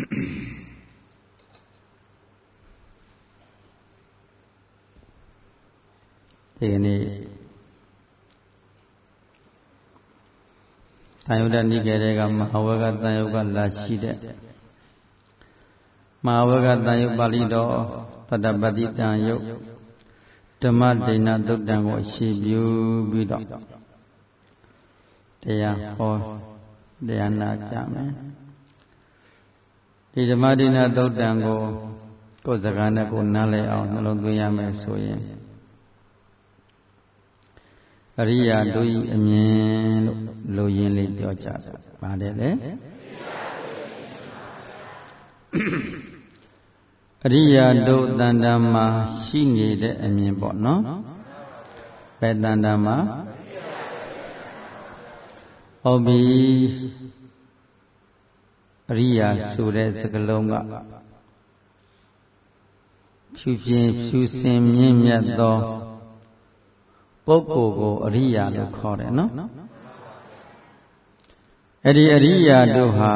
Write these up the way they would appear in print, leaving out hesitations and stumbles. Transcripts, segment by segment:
ဒီနေ့တန်ယုဒ္ဓနိကေတွေကမဟာဝဂတန်ယုတ်ကလာရှိတဲ့မဟာဝဂတန်ယုတ်ပါဠိတော်ပတ္တပတိတန်ယုတ်ဓမ္မဒိဏသုတ်တံကိုအရှိပြုပြီးတော့တရားဟောတရားနာကြမယ်ဒီဓမ္မဒိဏသုတ်တံကိုကိုယ်စကားနဲ့ကိုနားလည်အောင်နှလုံးသွင်းရမယ်ဆိုရင်အရိယာတို့ဤအမြင်လို့လိုရင်းလေးပြောကြတယ်။ပါတယ်လေ။အရိယာတို့တန်တမ်းမှာရှိနေတဲ့အမြင်ပေါ့နော်။ဘယ်တန်တမ်းမှာဟုတ်ပြီအရိယာဆိုတဲ့စကားလုံးကဖြူပြင်းဖြူစင်မြင့်မြတ်သောပုဂ္ဂိုလ်ကိုအရိယာလို့ခေါ်တယ်နော်အဲ့ဒီအရိယာတို့ဟာ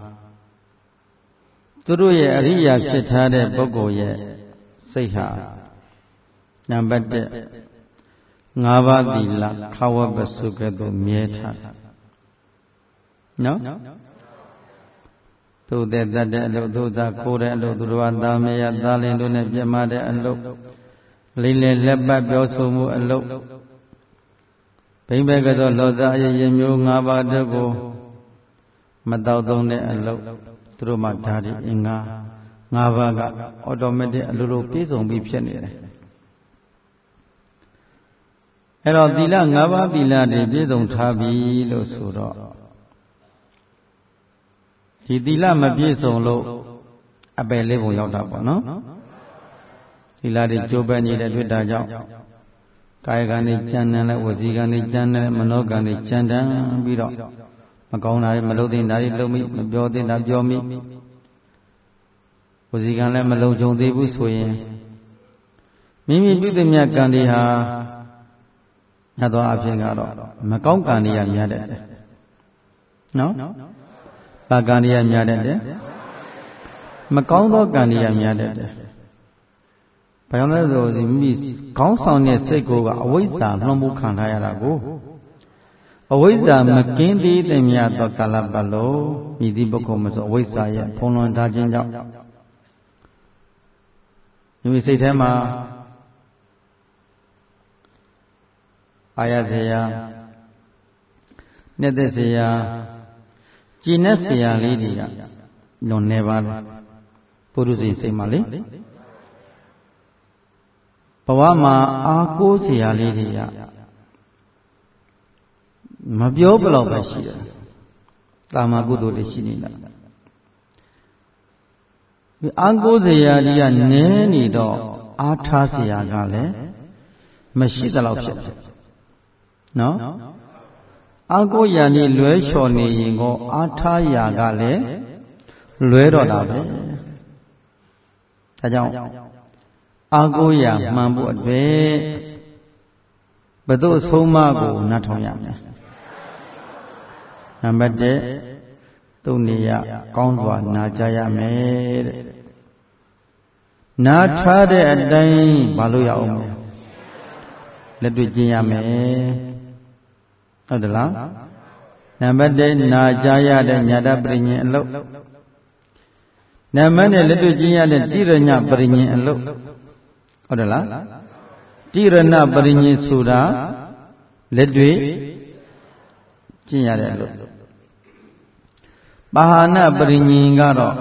သူတို့ရဲ့အရိယာဖြစ်ထားတဲ့ပုဂ္ဂိုလ်ရဲ့စိတ်ဟာနံပါတ်1 5 ပါးသီလခဝပစုကဲ့သို့မြဲထားနော်သူတဲ့တတ်တဲ့အလုပ်သူစားခိုးတဲ့အလုပ်သူတော်သားမယားသားလင်တို့နဲ့ပြမတဲ့အလုပ်လိမ့်လေလက်ပတ်ပြောဆိုမှုအလုပ်ဘိမ့်ဘဲကသောလောဇာအရေးမျိုး၅ပါးတို့ကိုမတောက်သုံးတဲ့အလုပ်သူတို့မှဓာတိအင်္ဂါ၅ပါးကအော်တိုမက်တစ်အလိုလိုပြည့်စုံပြီးဖြစ်နေတယ်အဲ့တော့သီလ၅ပါးသီလတွေပြည့်စုံထားပြီလို့ဆိုတော့ဒီသီလမပြည့်စုံလို့အပယ်လေးပုံရောက်တာပေါ့နော်သီလတွေကျိုးပဲနေတဲ့တွေ့တာကြောင့်ကာယကံတွေကြမ်းတမ်းလဲဝစီကံတွေကြမ်းတမ်းမနောကံတွေကြမ်းတမ်းပြီးတော့မကောင်းတာတွေမလုပ်သင့်တာတွေလုပ်မိမပြောသင့်တာပြောမိဝစီကံလည်းမလုံခြုံသေးဘူးဆိုရင်မိမိပြုသမျှကံတွေဟာညသောအဖြစ်ကတော့မကောင်းကံတွေကများတတ်တယ်နော်ဘာကံတွေကများတတ်တယ်မကောင်းသောကံတွေကများတတ်တယ်ဘာကြောင့်လဲဆိုဒီမိခေါင်းဆောင်တဲ့စိတ်ကိုကအဝိဇ္ဇာလွှမ်းမိုးခံထားရတာကိုအဝိဇ္ဇာမကင်းသေးတဲ့မြတ်သောကာလပတ်လုံးမြည်သည့်ပုဂ္ဂိုလ်မဆိုအဝိဇ္ဇာရဲ့ဖုံးလွှမ်းထားခြင်းကြောင့်မိစိတ်ထဲမှာအာရစေယနှစ်သက်စေယကြည်နက်စေယလေးတွေကလွန်နေပါလားပုရုဇဉ်စိတ်မှာလေဘဝမှာအားကိုးစရာလေးတွေကမပြောဘလောက်ပဲရှိတယ်တာမကုသိုလ်တွေရှိနေတာဒီအားကိုးစရာတွေကနည်းနေတော့အားထားစရာကလည်းမရှိသလောက်ဖြစ်တယ်နော်အားကိုးရာနေလွဲချော်နေရင်ကိုအားထားရာကလည်းလွဲတော့တာပဲဒါကြောင့်အာကိုရာမှန်ဖို့အတွက်ဘယ်သို့အဆုံးအမကိုနားထောင်ရမလဲနံပါတ်1သူ့နေရကောင်းစွာနာကြရမယ်တဲ့နာထားတဲ့အတိုင်းမလုပ်ရအောင်လက်တွေ့ကျင့်ရမယ်ဟုတ်တယ်လားနံပါတ်1နာကြရတဲ့ညာတပရိညင်အလုပ်နံပါတ်2လက်တွေ့ကျင့်ရတဲ့တိရညပရိညင်အလုပ်ဟုတ်တယ်လားတိရဏပရိညင်ဆိုတာလက်တွေ့ကျင့်ရတဲ့အလုပ်ပါဟာနပရိညင်ကတော့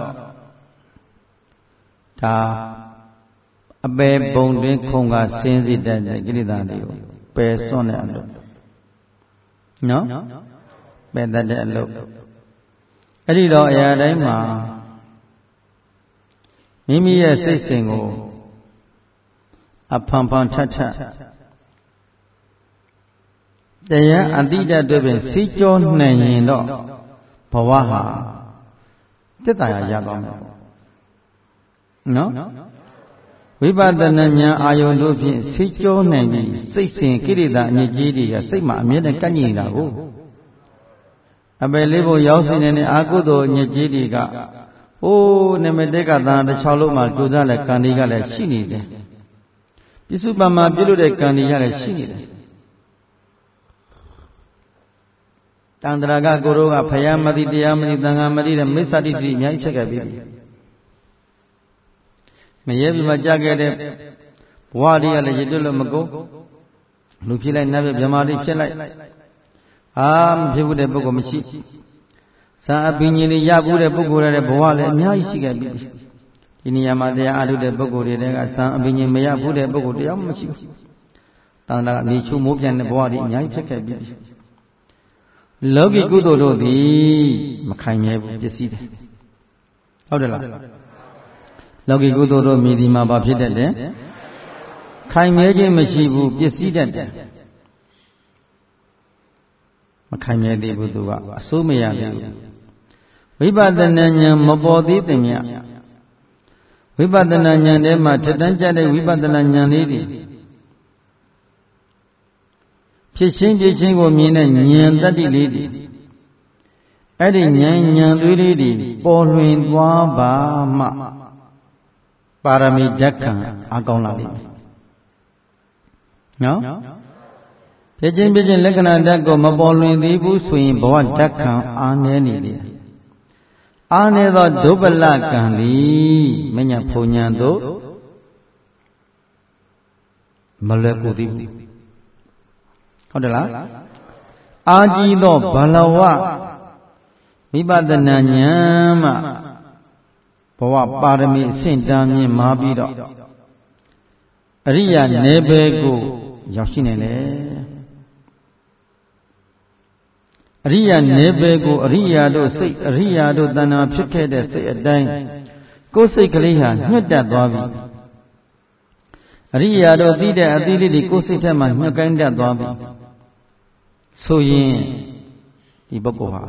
ဒါအပေပုံတွင်ခုံကစင်းစိတတ်တဲ့ကိလေသာတွေကိုပယ်စွန့်တဲ့အလုပ်နော်ပယ်တတ်တဲ့အလုပ်အဲ့ဒီတော့အရာတိုင်းမှာမိမိရဲ့စိတ်စဉ်ကိုအဖန်ဖန်ထထတရားအတိတ်အတွက်ပဲစီးကြောနိုင်ရင်တော့ဘဝဟာတက်တာရသွားမယ်နော်ဝိပဿနာဉာဏ်အာယုန်တို့ဖြင့်စီးကြောနိုင်ပြီးစိတ်စဉ်ကိရိတာအညစ်အကြေးတွေကစိတ်မှာအမြဲတမ်းကန့်ညင်နေတာကိုအပယ်လေးဖို့ရောက်စီနေတဲ့အာကုသိုလ်အညစ်အကြေးတွေကနေမတဲ့ကသာတစ်ချောင်းလုံးမှာကြိုးစားလဲကံဒီကလည်းရှိနေတယ်ပြစ္စုပ္ပန်မှာပြုလို့တဲ့ကံဒီကလည်းရှိနေတယ်တန္တရာကကိုရောကဖယားမသိတရားမသိသံဃာမသိတဲ့မိစ္ဆာတိတိအများကြီးဖြစ်ခဲ့ပြီမရဲပြီမှကြခဲ့တဲ့ဘဝတွေကလည်းရည်တွက်လို့မကုန်လူဖြစ်လိုက်နတ်ပြဗြဟ္မာတိဖြစ်လိုက်မဖြစ်ဘူးတဲ့ပုဂ္ဂိုလ်မရှိသာအပင်ကြီးလေးရဘူးတဲ့ပုဂ္ဂိုလ်ရဲ့ဘဝလည်းအများကြီးရှိခဲ့ပြီဒီနေရာမှာတရားအားထုတ်တဲ့ပုဂ္ဂိုလ်တွေကသာအပင်ကြီးမရဘူးတဲ့ပုဂ္ဂိုလ်တရားမရှိဘူးတန္တရာကနေချုံမိုးပြန်တဲ့ဘဝတွေအများကြီးဖြစ်ခဲ့ပြီလောကီကုသိုလ်တို့သည်မခိုင်မြဲဘူးပစ္စည်းတယ်ဟုတ်တယ်လားလောကီကုသိုလ်တို့မြည်ဒီမှာဘာဖြစ်တတ်တယ်ခိုင်မြဲခြင်းမရှိဘူးပစ္စည်းတတ်တယ်မခိုင်မြဲသေးဘူးသူကအစိုးမရသေးဘူးဝိပဿနာဉာဏ်မပေါ်သေးတဲ့မြတ်ဝိပဿနာဉာဏ်ထဲမှာထက်တန်းကျတဲ့ဝိပဿနာဉာဏ်လေးတွေဖြစ်ချင်းဖြစ်ချင်းကိုမြင်တဲ့ဉာဏ်တတ္တိလေးတွေအဲ့ဒီဉာဏ်သွေးလေးတွေပေါ်လွင်သွားပါမှပါရမီဓာတ်ခံအကောင်းလာလိမ့်မယ်နော်ဖြစ်ချင်းဖြစ်ချင်းလက္ခဏာဓာတ်ကိုမပေါ်လွင်သေးဘူးဆိုရင်ဘဝဓာတ်ခံအားနည်းနေတယ်အားနည်းသောဒုပ္ပလကံသည်မညဖုန်ညာတို့မလွယ်ကူသေးဘူးဟုတ်တယ်လားအာကြီးသောဘလဝဝိပဿနာဉာဏ်မှဘဝပါရမီအဆင့်တန်းမြင့်မာပြီးတော့အရိယာနယ်ပယ်ကိုရောက်ရှိနိုင်တယ်အရိယာနယ်ပယ်ကိုအရိယာတို့စိတ်အရိယာတို့တဏ္ဍာဖြစ်ခဲ့တဲ့စိတ်အတိုင်းကိုယ်စိတ်ကလေးဟာညှက်တက်သွားပြီအရိယာတို့သိတဲ့အသီးလေးတွေကိုယ်စိတ်ထဲမှာညှက်ကိုင်းတတ်သွားပြီဆိုရင်ဒီပုဂ္ဂိုလ်ဟာ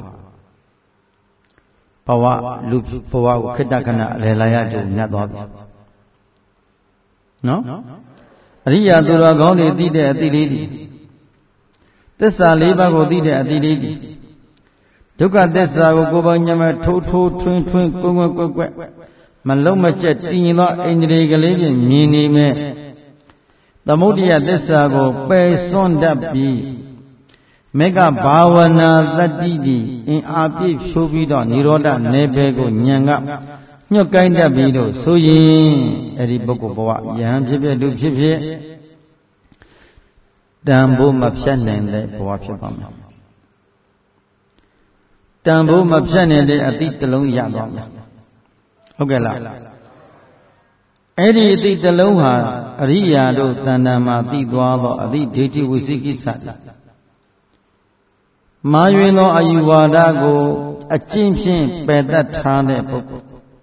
ဘဝလူဘဝကိုခိတ္တခဏအလယ်လာရကြုံညတ်သွားပြီနော်အရိယာသူတော်ကောင်းတွေသိတဲ့အသီးလေးတွေသစ္စာ၄ပါးကိုသိတဲ့အသီးလေးတွေဒုက္ခသစ္စာကိုကိုယ်ပိုင်ဉာဏ်နဲ့ထိုးထိုးထွင်းထွင်းကွယ်ကွယ်မလုံးမကျက်တည်ငြိမ်သောအိန္ဒြေကလေးဖြင့်မြင်နေမဲ့သမုဒိယသစ္စာကိုပယ်စွန့်တတ်ပြီးမေဃဘာဝနာတတ္တိတိအင်အားပြည့်ဖြိုးပြီးတော့និရောဓနယ်ပယ်ကိုဉာဏ်ကညှို့ကိုင်းတတ်ပြီးတော့ဆိုရင်အဲ့ဒီပုဂ္ဂိုလ်ဘဝယဟန်ဖြစ်ဖြစ်လူဖြစ်ဖြစ်တန်ဖိုးမဖြတ်နိုင်တဲ့ဘဝဖြစ်ပါမယ်တန်ဖိုးမဖြတ်နိုင်တဲ့အတိတလုံးရသွားမယ်ဟုတ်ကဲ့လားအဲ့ဒီအတိတလုံးဟာအရိယာတို့တဏ္ဍာမှာသိသွားသောအတိဒိဋ္ဌိဝိသိကိစ္စမာယွင်သောအယူဝါဒကိုအကျင့်ဖြင့်ပယ်တတ်ထားတဲ့ပုဂ္ဂိုလ်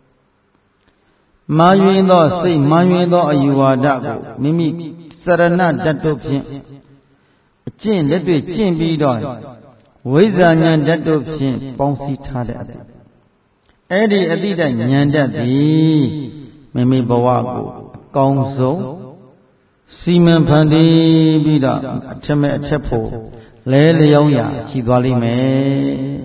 မာယွင်သောစိတ်မာယွင်သောအယူဝါဒကိုမိမိစရဏဓာတ်တို့ဖြင့်အကျင့်လက်တွေ့ကျင့်ပြီးတော့ဝိဇ္ဇာဉာဏ်ဓာတ်တို့ဖြင့်ပေါင်းစည်းထားတဲ့အတိအဲ့ဒီအတိတဉာဏ်ဓာတ်သည်မိမိဘဝကိုအကောင်းဆုံးစီမံဖန်တီးပြီးတော့အထက်မဲ့အထက်ဖို့လဲလျောင်းရာရှိသွားလိမ့်မယ်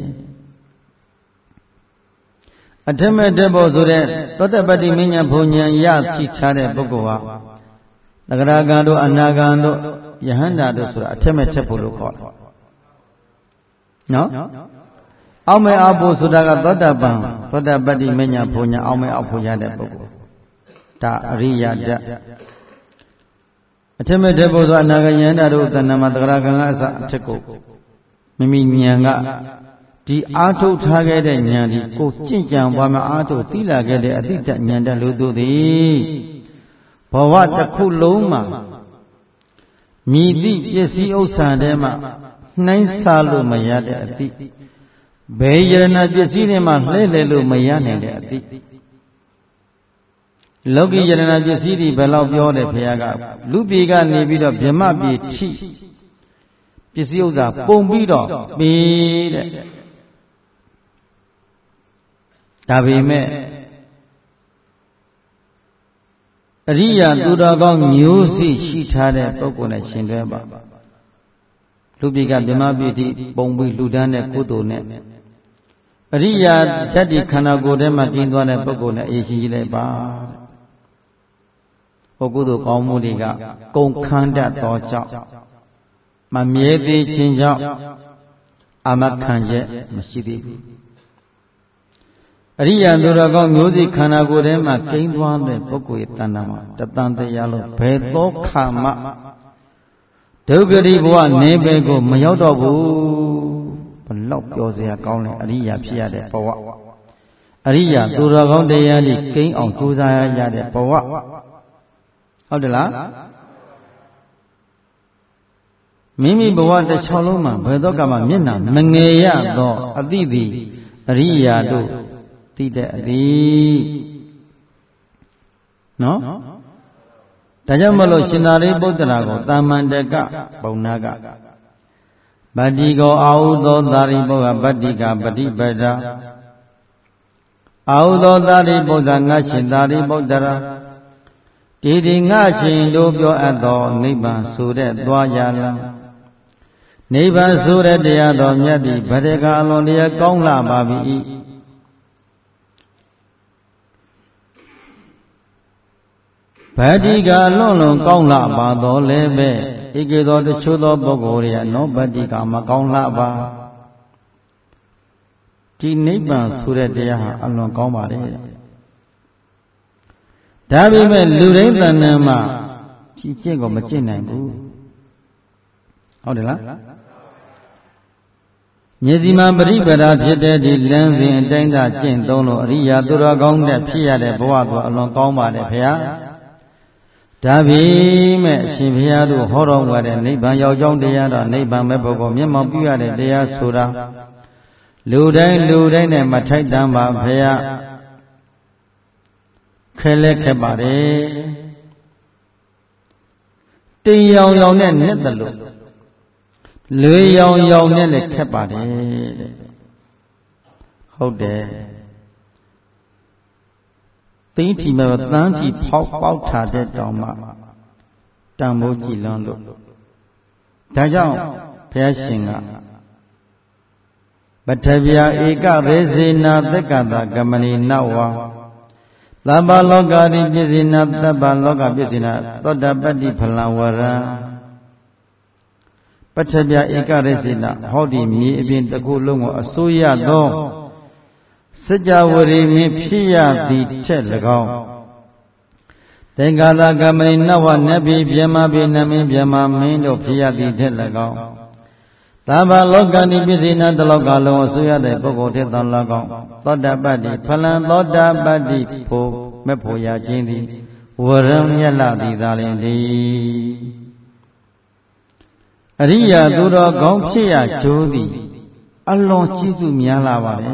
အထက်မဲ့တက်ဖို့ဆိုတဲ့သောတပတ္တိမဉ္ဇဉ်ဘုံဉာဏ်ရရှိထားတဲ့ပုဂ္ဂိုလ်ဟာသဂရဂံတို့အနာဂံတို့ယဟန္တာတို့ဆိုတာအထက်မဲ့တက်ဖို့လို့ခေါ်တယ်နော်အောက်မဲ့အောက်ဖို့ဆိုတာကသောတပန်သောတပတ္တိမဉ္ဇဉ်ဘုံဉာဏ်အောက်မဲ့အောက်ဖို့ရတဲ့ပုဂ္ဂိုလ်ဒါအရိယဓာတ်အထက်မဲ့တဲ့ဘုရားအနာဂယန္တာတို့တဏ္ဍမှာသဂရကံကအစအထက်ကိုမိမိဉာဏ်ကဒီအာထုတ်ထားခဲ့တဲ့ဉာဏ်ဒီကိုကြင့်ကြံပွားမှာအာထုတ်သိလာခဲ့တဲ့အတိတ်ဉာဏ်တလူတို့သည်ဘဝတစ်ခုလုံးမှာမြည်သည့်ပစ္စည်းဥစ္စာထဲမှာနှိုင်းဆလို့မရတဲ့အတိတ်ဘယ်ယရဏပစ္စည်းတွေမှာလှည့်လည်လို့မရနိုင်တဲ့အတိတ်လောကီယရဏပစ္စည်းတွေဘယ်လောက်ပြောတယ်ဘုရားကလူပြည်ကနေပြီးတော့ဗြဟ္မပြည်ထိပစ္စည်းဥစ္စာပုံပြီးတော့ပေးတဲ့ဒါပေမဲ့အရိယာသူတော်ကောင်းမျိုးစိရှိထားတဲ့ပုဂ္ဂိုလ်နဲ့ရှင်တွဲပါလူပြည်ကဗြဟ္မပြည်ထိပုံပြီးလူတန်းတဲ့ကုသိုလ်နဲ့အရိယာဓာတ်ဒီခန္ဓာကိုယ်ထဲမှာကျင်းသွားတဲ့ပုဂ္ဂိုလ်နဲ့အေးရှိကြည့်လိုက်ပါဟောကုသိုလ်ကောင်းမှုတွေကကုန်ခန်းတတ်သောကြောင့်မမြဲသေးခြင်းကြောင့်အာမခံချက်မရှိသေးဘူးအရိယာသူတော်ကောင်းမျိုးစိခန္ဓာကိုယ်ထဲမှာကျင်းသွားတဲ့ပုဂ္ဂိုလ်ရဲ့တဏ္ဍာမှာတတန်တရားလို့ဘယ်သောခါမှဒုက္ခရိဘဝနေပဲကိုမရောက်တော့ဘူးဘလောက်ပြောစရာကောင်းလဲအရိယာဖြစ်ရတဲ့ဘဝအရိယာသူတော်ကောင်းတရားကြီးကျင်းအောင်ကြိုးစားရတဲ့ဘဝဟုတ်တယ်လားမိမိဘဝတစ်ချောင်းလုံးမှာဘယ်တော့မှမျက်နှာမငယ်ရသောအသည့်သည်အရိယာတို့သိတဲ့အသည့်နော်ဒါကြောင့်မလို့ရှင်သာရိပုတ္တရာကိုတာမန္တကပုံနာကဗတ္တိကောအာဟုသောသာရိပုတ္တရာဗတ္တိကပฏิပဒာအာဟုသောသာရိပုတ္တရာငါရှင်သာရိပုတ္တရာဒီငါရှင်တို့ပြောအပ်သောနိဗ္ဗာန်ဆိုတဲ့သွားရလံနိဗ္ဗာန်ဆိုတဲ့တရားတော်မြတ်သည်ဗတ္တကအလွန်တရားကောင်းလာပါပြီဗတ္တိကအလွန်ကောင်းလာပါတော့လည်းပဲဧကေသောတချို့သောပုဂ္ဂိုလ်တွေကနောဗတ္တိကမကောင်းလာပါဒီနိဗ္ဗာန်ဆိုတဲ့တရားဟာအလွန်ကောင်းပါတယ်ဒါပေမဲ့လူတိုင်းတဏ္ဍာမှာဒီကျင့်ကိုမကျင့်နိုင်ဘူးဟုတ်တယ်လားမျက်စိမှာပရိပဒာဖြစ်တဲ့ဒီလမ်းစဉ်အတိုင်းသာကျင့်သုံးလို့အရိယာသူတော်ကောင်းတဲ့ဖြစ်ရတဲ့ဘဝကအလွန်ကောင်းပါတယ်ဖေဟာဒါပေမဲ့အရှင်ဘုရားတို့ဟောတော်မူတဲ့နိဗ္ဗာန်ရောက်ကြောင်းတရားတော်နိဗ္ဗာန်မဲ့ပုဂ္ဂိုလ်မျက်မှောက်ပြုရတဲ့တရားဆိုတာလူတိုင်းနဲ့မထိုက်တန်ပါဖေဟာခဲလဲခက်ပါတယ်တင်ရောင်နဲ့နဲ့တလို့လွေရောင်နဲ့လည်းခက်ပါတယ်တဲ့ဟုတ်တယ်သိထီမဲ့တန်းထီပေါက်ထားတဲ့တောင်မှတန်မိုးကြည်လွန်းလို့ဒါကြောင့်ဘုရားရှင်ကပထဗျာဧကရေစေနာသက္ကတာကမဏိနဝါသဗ္ဗလောကာတိပစ္စေနာသဗ္ဗလောကပစ္စေနာသောတပတ္တိဖလံဝရံပထဗျာဧကရေစေနာဟောဒီမြေအပြင်တစ်ခုလုံးကိုအစိုးရသောစัจ java ရိမင်းဖြစ်ရသည်ထက်၎င်းသင်္ကာသကမဏိနဝနဗ္ဗိဗြဟ္မဗိနမင်းဗြဟ္မမင်းတို့ဖြစ်ရသည်ထက်၎င်းသဗ္ဗလောကနိပစ္စေနာတလောကလုံးအစိုးရတဲ့ပုဂ္ဂိုလ်ထက်သော၎င်းသောတပတ္တိဖလံသောတပတ္တိဖို့မဲ့ဖို့ရခြင်းသည်ဝရံမြတ်လာသည်သာလျှင်တည်းအရိယာသူတော်ကောင်းဖြစ်ရကြိုးသည်အလွန်ကြီးစုများလာပါတယ်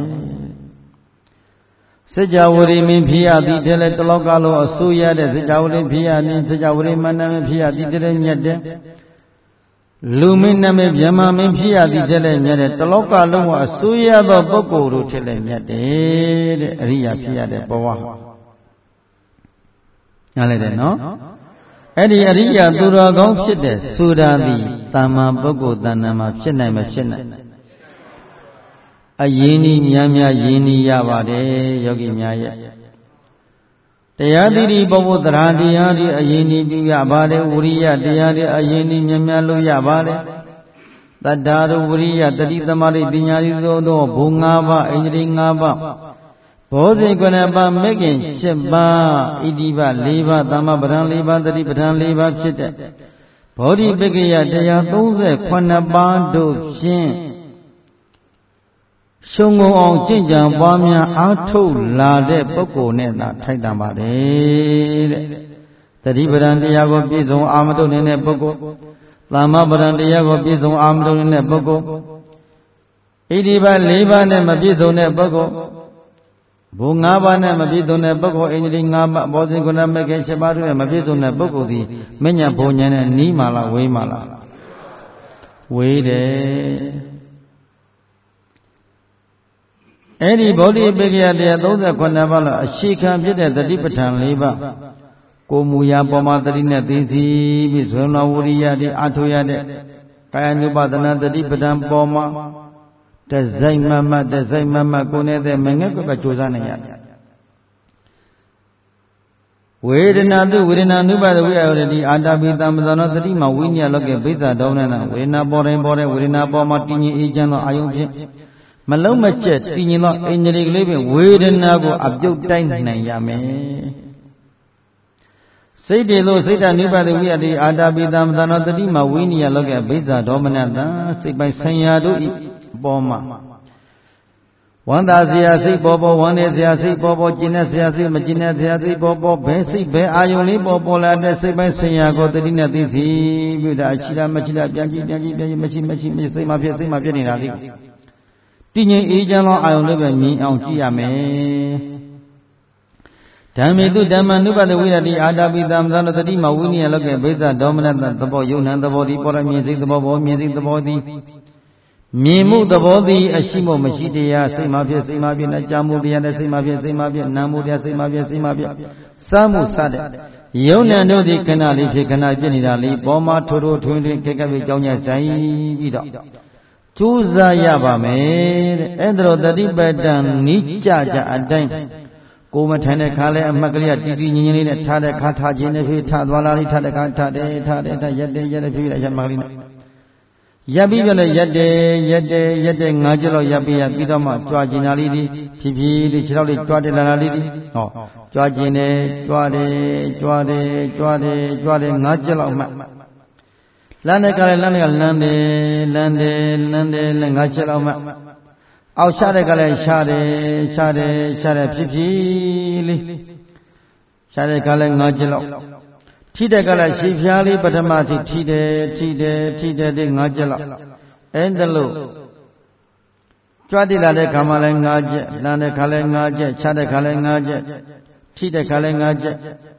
စัจ java ရိမင်းဖြစ်ရသည်တည်းလည်းတလောကလုံးအစိုးရတဲ့စัจ java ရိဖြစ်ရသည်စัจ java ရိမန္တမင်းဖြစ်ရသည်တည်းမြတ်တဲ့လူမင်းနမင်းဗြဟ္မာမင်းဖြစ်ရသည်တည်းလည်းမြတ်တဲ့တလောကလုံးကိုအစိုးရသောပုဂ္ဂိုလ်တို့ထက်လည်းမြတ်တယ်တဲ့အရိယာဖြစ်ရတဲ့ဘဝနားလည်တယ်နော်အဲ့ဒီအရိယာသူတော်ကောင်းဖြစ်တဲ့ဆိုတာသည်တာမန်ပုဂ္ဂိုလ်တဏ္ဍာမှာဖြစ်နိုင်မဖြစ်နိုင်အယင်းဤများယင်းဤရပါတယ်ယောဂီများရဲ့တရားတိတိပုဗ္ဗသရာတရားဒီအယင်းဤပြုရပါတယ်ဝိရိယတရားဒီအယင်းဤများလို့ရပါတယ်တတ္တာရဝိရိယတတိသမารိပညာဤသို့သောဘုံ၅ပါးအိန္ဒြေ၅ပါးဘောဇိ9ပါးမေခင်7ပါးဣတိပ4ပါးသမ္မပဋ္ဌာန်4ပါးတတိပဋ္ဌာန်4ပါးဖြစ်တဲ့ဘောဓိပက္ခယတရား38ပါးတို့ဖြင့်ရှုံငုံအောင်ကျင့်ကြံပွားများအားထုတ်လာတဲ့ပုဂ္ဂိုလ်နဲ့သာထိုက်တန်ပါတယ်တဲ့တတိပဋ္ဌာန်တရားကိုပြည့်စုံအာမထုတ်နေတဲ့ပုဂ္ဂိုလ်သမ္မပဋ္ဌာန်တရားကိုပြည့်စုံအာမထုတ်နေတဲ့ပုဂ္ဂိုလ်ဣတိပ4ပါးနဲ့မပြည့်စုံတဲ့ပုဂ္ဂိုလ်ဘုံ၅ပါးနဲ့မပြည့်စုံတဲ့ပုဂ္ဂိုလ်ဣန္ဒြေ၅ပါးဘောဇင်9ပါးမေခင်7ပါးတို့နဲ့မပြည့်စုံတဲ့ပုဂ္ဂိုလ်သည်မဉ္ဇဉ်ဘုံဉာဏ်နဲ့နီးမှလားဝေးမှလားဝေးတယ်အဲ့ဒီဗောဓိပက္ခယတရား38ပါးလောက်အရှိခံဖြစ်တဲ့တတိပဋ္ဌာန်4ပါးကိုမူရာပေါ်မှာတတိနဲ့သိသိပြီးဇဝနဝရိယတိအထုရတဲ့ကာယ ानु ပါဒနာတတိပဋ္ဌာန်ပေါ်မှာ Tazai mama kone de mengaku bacuzana ya. Vedana nupada we already adabi tamdana tadi ma winya loke beza daunana vedana bore vedana boma tini ijano ayunje malau macet tini lo enjeli lebe vedana go abjau tain nayame. Sede lo seda nupada we already adabi tamdana tadi ma winya loke beza daunana sebai sanyado boma. Wanda siasi bobo, wanda siasi bobo, jina siasi, majina siasi bobo, besi be ayuni bobo la desi be siyago tadi nanti si bila acila macila bianji maci sema biasa ni nali. Tinya ijalo ayuni be mi angki ame. Dami tu daman tu pada wira di ada bidam sana tadi mau ni alag beza dominan tabo yunan tabo di pora music tabo di. Mimu dabodi ashimo mashidiya sema bia na jamu dia na sema bia namu dia sema bia samu sade yona no di kana li phi kana piet ni da li bo ma tho twin ke ka bi jaung nya sai pi do chu za ya ba me de edro tati patan ni cha atain ko ma than de kha le amat kaliya titi nyin nyin li ne tha de kha tha chin ne phi tha twa la li tha de kha tha de yat de phi la ya ma kali na Yabi jole yade ngajelo yabi ya bidama chua jinali di pipi di chirau di chua de lanali di chua jine chua de ngajelo ma lande kale lande ngajelo ma au shade kale shade pipi li shade kale ngajelo Tida kala shifyali patamati tide de ngajala endalo chwadi lale kamale ngaje lane kale ngaje chade kale ngaje tide kale ngaje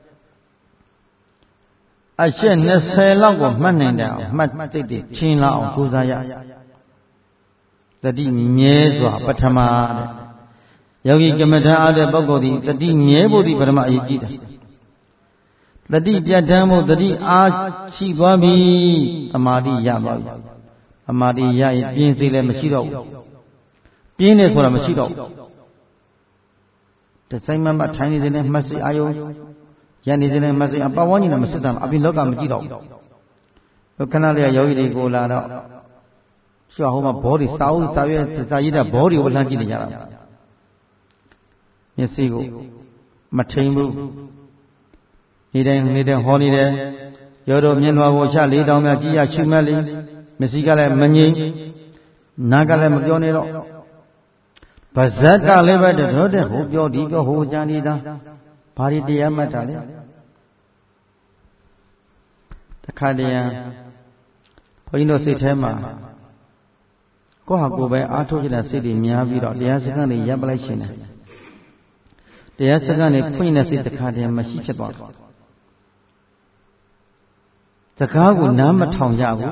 ashe 20 လောက်ကိုမှတ်နိုင်တယ်မှတ်သိတဲ့ချင်းလောက်အောင်ကြိုးစားရတတိမြဲစွာပထမတဲ့ယောဂီကမ္မထာအားတဲ့ပုဂ္ဂိုလ်ဒီတတိမြဲဖို့ဒီပထမအရေးကြီးတယ်တတိပြတ်တမ်းမှုတတိအားရှိသွားပြီသမာဓိရပါပြီသမာဓိရရင်ပြင်းစိလည်းမရှိတော့ဘူးပြင်းနေဆိုတာမရှိတော့ဘူးတစိုင်းမထိုင်နေတယ်မှတ်စိအာယုရနေတယ်မှတ်စိအပဝန်းကျင်နဲ့မစစ်တာအပြင်လောကမကြည့်တော့ဘူးခဏလေးယောဂီတွေကိုလာတော့ရှောဟိုမှာဘောဓိစာအုပ်စာရွက်စာရေးတဲ့ဘောဓိကိုလှမ်းကြည့်နေကြတာမျက်စိကိုမထိန်ဘူးနေတဲ့ဟောနေတယ်ရောတော့မျက်နှာကိုချလေးတောင်များကြည်ရရှုမှတ်လေမျက်စိကလည်းမငြိမ်နားကလည်းမပြောနေတော့ပါဇက်ကလည်းပဲတော့တဲ့ဟိုပြောဒီပြောဟိုကြံနေတာဘာဒီတရားမှတ်တာလဲတခါတည်းဘုန်းကြီးတို့စိတ်ထဲမှာကိုယ့်ဟာကိုယ်ပဲအားထုတ်ကြတဲ့စိတ်တွေများပြီးတော့တရားစခန်းတွေရပ်ပလိုက်ရှင်တယ်တရားစခန်းတွေဖွင့်တဲ့စိတ်တခါတည်းမရှိဖြစ်သွားတယ်စကားကိုနားမထောင်ကြဘူး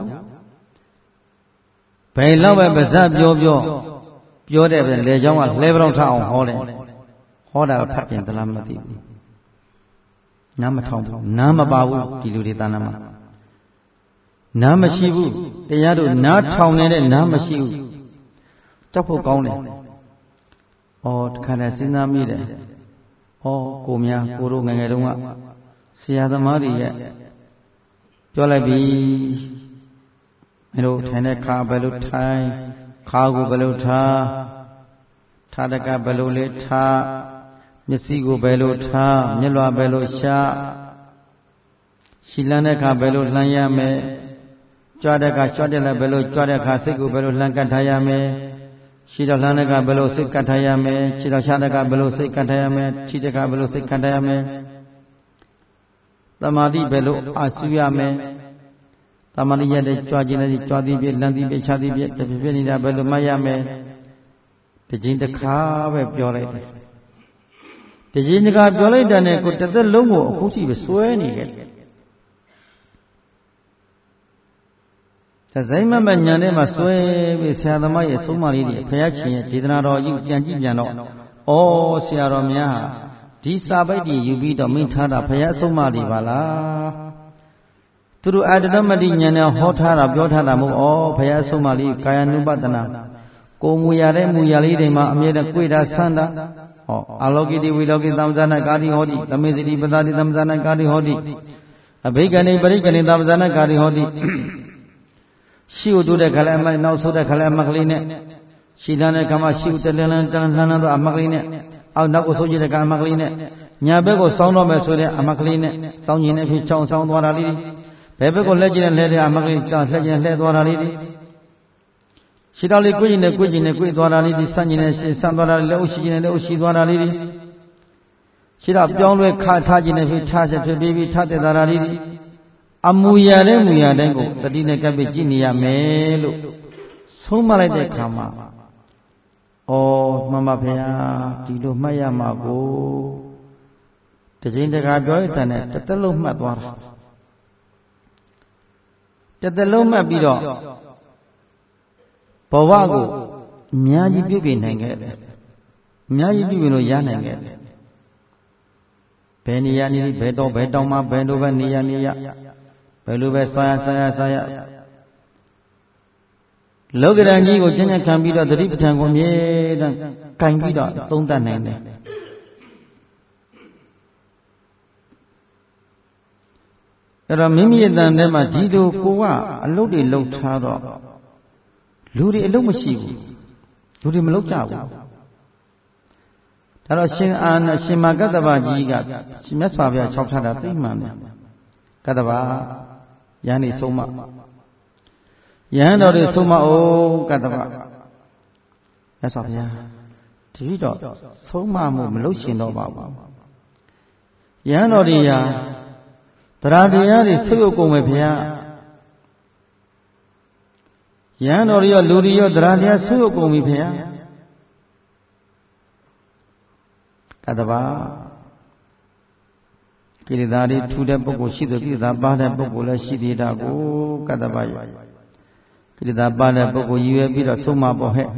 ဘယ်တော့ပဲပါဇက်ပြောတဲ့ပဲလေချောင်းကလဲပတော့ထအောင်ဟောတယ်ဟောတာဖတ်ပြန်သလားမသိဘူးနားမထောင်ဘူးနားမပါဘူးဒီလူတွေတဏ္ဍာမှာနားမရှိဘူးတရားတို့နားထောင်နေတဲ့နားမရှိဘူးတောက်ဖို့ကောင်းတယ်တခါတည်းစဉ်းစားမိတယ်ကိုများကိုတို့ငယ်ငယ်တုန်းကဆရာသမားတွေရဲ့ပြောလိုက်ပြီမင်းတို့ထိုင်တဲ့ခါဘယ်လိုထိုင်ခါကိုဘယ်လိုထားတကဘယ်လိုလေးထားမျက်စိကိုဘယ်လိုထားမျက်လွှာဘယ်လိုရှာရှီလန်းတဲ့ခါဘယ်လိုလှမ်းရမယ်ကြွတဲ့ခါကြွတဲ့လည်းဘယ်လိုကြွတဲ့ခါစိတ်ကိုဘယ်လိုလှမ်းကတ်ထားရမယ်ရှီတော့လှမ်းတဲ့ခါဘယ်လိုစိတ်ကတ်ထားရမယ်ရှီတော့ရှာတဲ့ခါဘယ်လိုစိတ်ကတ်ထားရမယ်ခြေတဲ့ခါဘယ်လိုစိတ်ကတ်ထားရမယ်သမာဓိဘယ်လိုအဆူရမယ်သမာဓိရတဲ့ကြွခြင်းနဲ့ကြွသည်ပြလန်းသည်ပြခြားသည်ပြတပြပြနေတာဘယ်လိုမှတ်ရမယ်တခြင်းတစ်ခါပဲပြောလိုက်တယ်တခြင်းတစ်ခါပြောလိုက်တဲ့နဲ့ကိုတစ်သက်လုံးကိုအခုရှိပဲစွဲနေခဲ့ဇိုင်းမမညာထဲမှာစွဲပြီးဆရာသမားရဲ့ဆုံးမလေးတွေဖယားရှင်ရဲ့ဒေသနာတော်ကြီးပြန်ကြည့်ပြန်တော့ဆရာတော်များဟာဒီစာပိုက်တွေယူပြီးတော့မိထားတာဖယားဆုံးမလေးပါလားသူတို့အာတတမတိညာနဲ့ဟောထားတာပြောထားတာမဟုတ်ဖယားဆုံးမလေးကာယ ानु ပဒနာကိုမူရတဲ့မူရလေးတွေမှာအမြဲတမ်းကြွေတာဆန်းတာဟောအလောကိတိဝိလောကိသမ္ဇာနာကာတိဟောတိသမေစတိပသာတိသမ္ဇာနာကာတိဟောတိအဘိကနေပရိကနေသမ္ဇာနာကာတိဟောတိရှိဥတုတဲ့ခလည်းအမနောက်ဆိုတဲ့ခလည်းအမကလေးနဲ့ရှိတဲ့ခါမှရှိဥတလန်းလန်းတော့အမကလေးနဲ့အောက်နောက်ကိုဆိုကြတဲ့ကအမကလေးနဲ့ညာဘက်ကိုစောင်းတော့မယ်ဆိုတဲ့အမကလေးနဲ့စောင်းကျင်တဲ့ဖြစ်ချောင်းစောင်းသွားတာလေးဘယ်ဘက်ကိုလက်ကျင်တဲ့လက်တဲ့အမကလေးတောင်းလက်ကျင်လှဲသွားတာလေးရှိတော်လေးကိုကျင်တဲ့ကိုကျင်တဲ့ကိုသွားတာလေးဆန့်ကျင်တဲ့ဆန့်သွားတာလေးလက်အုပ်ရှိကျင်တဲ့လက်အုပ်ရှိသွားတာလေးရှိတော်ပြောင်းလဲခါထားကျင်တဲ့ဖြစ်ထားချက်ဖြစ်ပြီးထားတဲ့တာလေးအမူအရာတဲ့မူအရာတိုင်းကိုတတိနဲ့ကပ်ပြီးကြည့်နေရမယ်လို့ဆုံးမလိုက်တဲ့အခါမှာဩမှန်ပါဗျာဒီလိုမှတ်ရမှာကိုတခြင်းတကာပြောရတဲ့နဲ့တစ်သက်လုံးမှတ်သွားတာတစ်သက်လုံးမှတ်ပြီးတော့ဘဝကိုအများကြီးပြုပြင်နိုင်ခဲ့တယ်အများကြီးပြုပြင်လို့ရနိုင်ခဲ့တယ်ဘယ်နေရာနေဘယ်တော့ဘယ်တောင်မှဘယ်လိုပဲနေရာနေရဘယ်လိုပဲဆာရလောကရန်ကြီးကိုကျင့်ကြံခံပြီးတော့သတိပဋ္ဌာန်ကိုအမြဲတမ်းကင်ပြီးတော့သုံးသပ်နိုင်တယ်အဲ့တော့မိမိရဲ့တန်ထဲမှာဒီလိုကိုကအလုပ်တွေလုပ်ထားတော့လူတွေအလုပ်မရှိဘူးလူတွေမလုပ်ကြဘူးဒါတော့ရှင်မကတ္တဗကြီးကမြတ်စွာဘုရား၆ထားတာသိမှန်တယ်ကတ္တဗယန္တိဆုံးမယဟန်တော်တွေဆုံးမအောင်ကတ္တဗမြတ်စွာဘုရားတတိတော့ဆုံးမမှုမလုပ်ရှင်တော့ပါဘူးယဟန်တော်တွေရာတရားတရားတွေဆုပ်ယုပ်ကုန်ပဲဘုရားယဟန်တော်တွေရောလူတွေရောတရားတရားဆုပ်ယုပ်ကုန်ပြီဘုရားကတ္တဗကိလေသာတွေထူတဲ့ပုဂ္ဂိုလ်ရှိတဲ့ကိလေသာပါတဲ့ပုဂ္ဂိုလ်လည်းရှိသေးတာကိုကတ္တဗရဲ့ကိလေသာပါတဲ့ပုဂ္ဂိုလ်ရည်ရွယ်ပြီးတော့ဆုံးမပေါ်ဟဲ့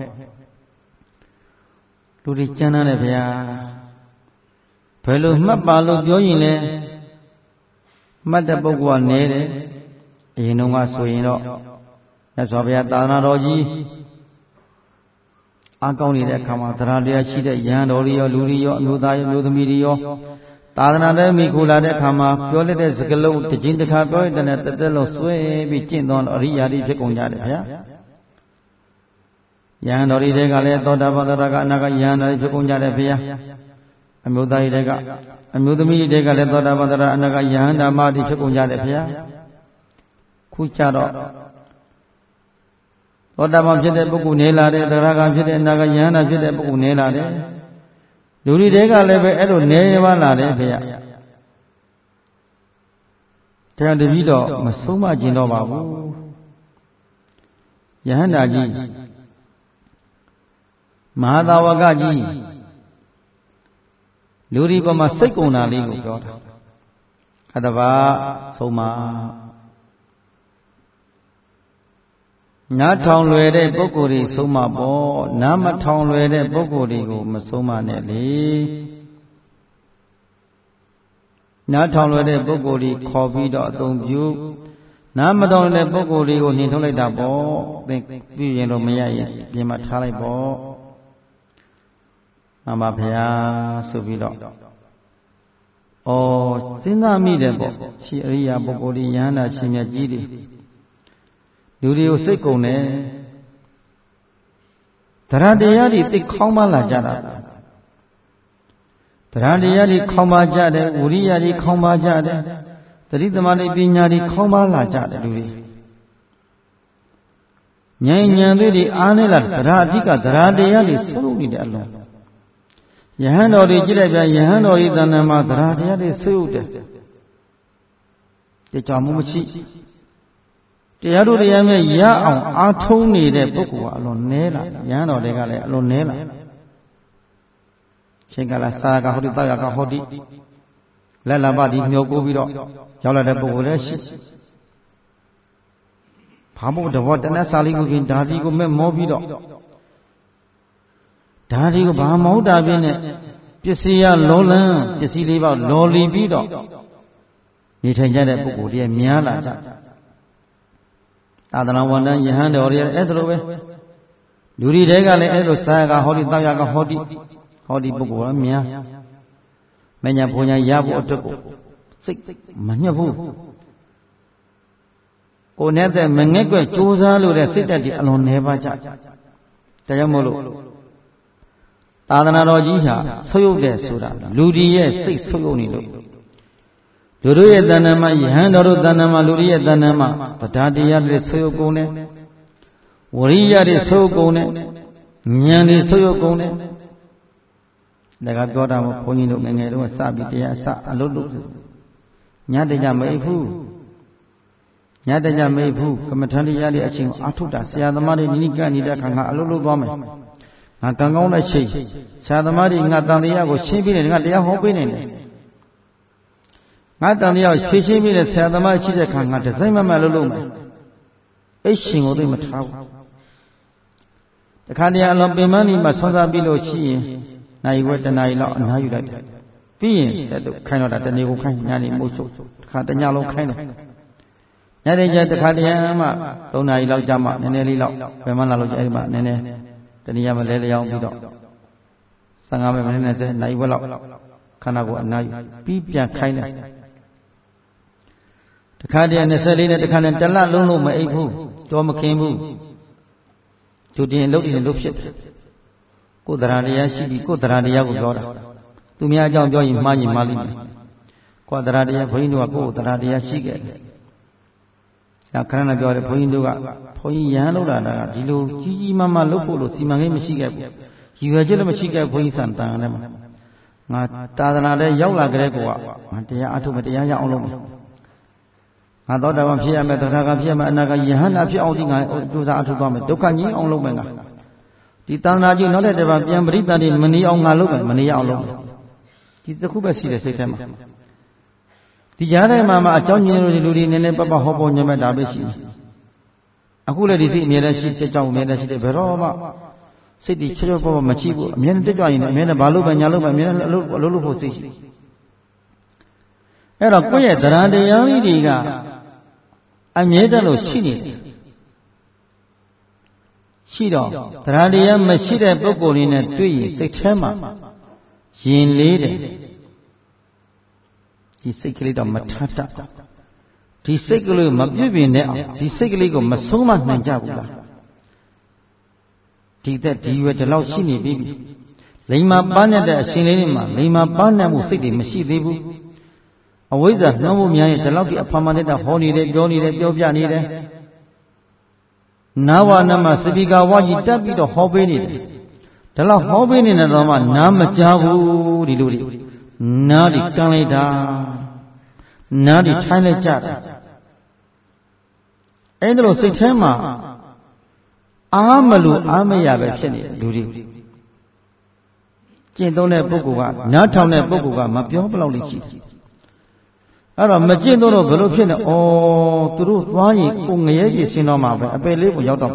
လူတွေကြမ်းတယ်ဗျာဘယ်လိုမှတ်ပါလို့ပြောရင်လဲမှတ်တဲ့ပုဂ္ဂိုလ်ကနဲတယ်အရင်တော့ကဆိုရင်တော့မြတ်စွာဘုရားသာသနာတော်ကြီးအားကောင်းနေတဲ့အခါမှာတရားတရားရှိတဲ့ယဟန်တော်တွေရောလူတွေရောအမျိုးသားရောမျိုးသမီးတွေရောသာသနာတော်မိခိုလာတဲ့အခါမှာပြောလိုက်တဲ့စကားလုံးတစ်ချင်းတစ်ခါပြောရတဲ့နဲ့တက်တက်လုံးဆွဲပြီးကျင့်တော်အရိယာတွေဖြစ်ကုန်ကြတယ်ဗျာယဟန်တော်တွေကလည်းသောတာပန်သရကအနာကယဟန်တော်တွေဖြစ်ကုန်ကြတယ်ဗျာအမျိုးသားတွေကအမျိုးသမီးတွေကလည်းသောတာပန်သရအနာကယဟန်ဓမ္မတွေဖြစ်ကုန်ကြတယ်ဗျာခုကြတော့သောတာပန်ဖြစ်တဲ့ပုဂ္ဂိုလ်နေလာတယ်သရဂံဖြစ်တဲ့အနာကယဟန်ဓဖြစ်တဲ့ပုဂ္ဂိုလ်နေလာတယ်လူတွေကလည်းပဲအဲ့လိုနေပါလာတယ်ဖေရတရားတပည့်တော့မဆုံးမကျင်တော့ပါဘူးယဟန္တာကြီးမဟာသာဝကကြီးလူတွေပေါ်မှာစိတ်ကုန်တာလေးကိုပြောတာကတ္တဗဆုံးမနားထောင်လွယ်တဲ့ပုဂ္ဂိုလ်တွေဆုံးမပေါ့နားမထောင်လွယ်တဲ့ပုဂ္ဂိုလ်တွေကိုမဆုံးမနဲ့လေနားထောင်လွယ်တဲ့ပုဂ္ဂိုလ်တွေခေါ်ပြီးတော့အသုံးပြုနားမထောင်တဲ့ပုဂ္ဂိုလ်တွေကိုနှင်ထုတ်လိုက်တာပေါ့သင်ပြရင်တော့မရရင်ပြင်မှာထားလိုက်ပေါ့မှန်ပါဗျာဆိုပြီးတော့စဉ်းစားမိတယ်ပေါ့ရှင်အရိယာပုဂ္ဂိုလ်တွေယဟန္တာရှင်မြတ်ကြီးတွေလူတွေကိုစိတ်ကုန်တယ်တရားတရားတွေသိခေါင်းမလာကြတာတရားတရားတွေခေါင်းပါကြတယ်ဝိရိယတွေခေါင်းပါကြတယ်သတိသမารိပညာတွေခေါင်းပါလာကြတယ်လူတွေဉာဏ်ဉာဏ်တွေအားနေလာတရားအဓိကတရားတရားတွေဆုံးလို့နေတဲ့အလုံးယဟန်တော်တွေကြည့်လိုက်ပြန်ယဟန်တော်ဤတဏ္ဍာမှာတရားတရားတွေဆုပ်တယ်တကြောင်မှုမရှိတရားတို့တရားမြတ်ရအောင်အားထုံးနေတဲ့ပုဂ္ဂိုလ်ကအလွန်နည်းလာယဟန်တော်တွေကလည်းအလွန်နည်းလာရှင်ကလာစာကဟောတိတာယကဟောတိလက်လာပတိမျောကိုပြီးတော့ရောက်လာတဲ့ပုဂ္ဂိုလ်လည်းရှိဘာမို့တဘောတနတ်စာလေးကိုပြင်ဓာတိကိုမဲ့မောပြီးတော့ဓာတိကိုဘာမဟုတ်တာပြင်းနဲ့ပစ္စည်းရလောလန်းပစ္စည်းလေးပေါက်လော်လီပြီးတော့နေထိုင်ကြတဲ့ပုဂ္ဂိုလ်တွေများလာကြသာသနာဝန်ထမ်းယဟန်တော်တွေအဲ့ဒါလိုပဲလူတွေကလည်းအဲ့လိုစားရကဟောဒီတောက်ရကဟောဒီပုဂ္ဂိုလ်ကများမညာဘုံညာရဖို့အတွက်ကိုစိတ်မညှက်ဘူးကိုယ်နဲ့တဲ့မငဲ့ကွက်ကြိုးစားလို့တဲ့စိတ်ဓာတ်ဒီအလွန်နေပါကြဒါကြောင့်မို့လို့သာသနာတော်ကြီးဟာဆုပ်ယုပ်တဲ့ဆိုတာလူတွေရဲ့စိတ်ဆုပ်ယုပ်နေလို့လူတို့ရဲ့တဏ္ဍာမှာယဟန်တော်တို့တဏ္ဍာမှာလူတွေရဲ့တဏ္ဍာမှာတရားတရားတွေဆုပ်ယုပ်ကုန်တယ်ဝရိယတွေဆုပ်ယုပ်ကုန်တယ်ဉာဏ်တွေဆုပ်ယုပ်ကုန်တယ်ဒါကပြောတာမို့ဘုန်းကြီးတို့ငယ်ငယ်တုန်းကစပြီးတရားစအလုပ်လုပ်ညတကြမအိပ်ဘူးညတကြမအိပ်ဘူးကမ္မထန်တရားတွေအချင်းအာထုတာဆရာသမားတွေနိကနေတဲ့ခါငါအလုပ်လုပ်သွားမယ်ငါကံကောင်းတဲ့ရှိဆရာသမားတွေငါတန်တရားကိုရှင်းပြနေတယ်ငါတရားဟောပေးနေတယ်ငါတန်တရားကိုဖြည့်ရှင်းပြတဲ့ဆရာသမားရှိတဲ့ခါငါဒီဇိုင်းမမလုပ်မယ်အိတ်ရှင်ကိုသိမထားဘူးတခါတည်းအလုံးပင်မနေမှဆွမ်းစားပြီးလို့ရှိရင်နိုင်ဝဲတနာရီလောက်အနားယူလိုက်တယ်ပြီးရင်ဆက်လို့ခိုင်းတော့တာတနေ့ကိုခိုင်းညနေမို့ချုပ်တခါတညလုံးခိုင်းတယ်ညနေကျတခါတည်းမှ3နာရီလောက်ကြာမှနည်းနည်းလေးလောက်ပင်မလာလို့အဲ့ဒီမှာနည်းနည်းတနည်းရမလဲလျောင်းပြီးတော့15မိနစ်20နိုင်ဝဲလောက်ခန္ဓာကိုယ်အနားယူပြီးပြန်ခိုင်းတယ်တခါတည်း24နဲ့တခါနဲ့တလလုံးလုံးမအိပ်ဘူးကြောမခင်းဘူးသူတင်လှုပ်တင်လှုပ်ဖြစ်တယ်ကိုယ်တရားတရားရှိပြီးကိုယ်တရားတရားကိုပြောတာသူများအကြောင်းပြောရင်မှားရင်မှားလိမ့်မယ်ကိုယ်တရားတရားဘုန်းကြီးတို့ကကိုယ်တရားတရားရှိခဲ့တယ်ဆရာခဏနဲ့ပြောတယ်ဘုန်းကြီးတို့ကဘုန်းကြီးရဟန်းလုပ်လာတာကဒီလိုကြီးကြီးမားမားလုပ်ဖို့လို့စီမံကိန်းမရှိခဲ့ဘူးရည်ရွယ်ချက်လည်းမရှိခဲ့ဘုန်းကြီးဆန်တန်တယ်မှာငါသာသနာထဲရောက်လာကြတဲ့ကောကငါတရားအထုမတရားရအောင်လုပ်မယ်ငါသောတာပန်ဖြစ်ရမယ်သရဂါဖြစ်ရမယ်အနာဂါယဟန္တာဖြစ်အောင်ဒီငါကြိုးစားအထုသွားမယ်ဒုက္ခငြိမ်းအောင်လုပ်မယ်ငါဒီတန်ခါကြီးနောက်တဲ့တပတ်ပြန်ပရိသတ်တွေမနေအောင်ငါလုပ်မယ်မနေရအောင်လုပ်မယ်ဒီတစ်ခုပဲရှိတဲ့စိတ်ထဲမှာဒီကြားထဲမှာအကြောင်းညင်လို့ဒီလူတွေနည်းနည်းပပဟောပေါ်ညမဲ့တာပဲရှိတယ်အခုလည်းဒီစိတ်အမြဲတမ်းရှိတဲ့ကြောင့်အမြဲတမ်းရှိတယ်ဘယ်တော့မှစိတ်ဒီချွတ်ချွတ်ပေါ်မချိဘူးအမြဲတမ်းတက်ကြွရင်အမြဲတမ်းဘာလို့ပဲညာလို့ပဲအမြဲတမ်းအလုပ်လုပ်ဖို့စိတ်ရှိအဲ့တော့ကိုယ့်ရဲ့တရားတရားလေးတွေကအမြဲတမ်းလို့ရှိနေတယ်ရှိတော့တရားတရားမရှိတဲ့ပုဂ္ဂိုလ်တွေနဲ့တွေ့ရင်စိတ်ထဲမှာရင်လေးတယ်ဒီစိတ်ကလေးတော့မထတတ်ဒီစိတ်ကလေးမပြည့်ပြည့်နဲ့အောင်ဒီစိတ်ကလေးကိုမဆုံးမနိုင်ကြဘူးလားဒီသက်ဒီရွယ်ဒီလောက်ရှိနေပြီလိမ္မာပန်းတဲ့အရှင်လေးတွေမှာလိမ္မာပန်းတဲ့မှုစိတ်တွေမရှိသေးဘူးအဝိဇ္ဇာနှောမှုများရဲ့ဒီလောက်ဒီအဖာမနဲ့တာဟောနေတယ်ပြောနေတယ်ပြောပြနေတယ်နာဝနာမစပိကာဝါကြီးတက်ပြီးတော့ဟောပေးနေတယ်ဒါလောက်ဟောပေးနေတယ်တော့မှနားမကြားဘူးဒီလိုတွေနားဒီကန်းလိုက်တာနားဒီထိုင်းလိုက်ကြတာအဲ့ဒါလို့စိတ်ထဲမှာအားမလို့အားမရပဲဖြစ်နေတယ်လူတွေကျင့်သုံးတဲ့ပုဂ္ဂိုလ်ကနားထောင်တဲ့ပုဂ္ဂိုလ်ကမပြောဘလောက်လိမ့်ရှိတယ်အဲ့တော့မကျင့်သုံးတော့ဘယ်လိုဖြစ်နေဩသူတို့သွားရင်ကိုငရဲကြီးဆင်းတော့မှာပဲအပယ်လေးကိုရောက်တော့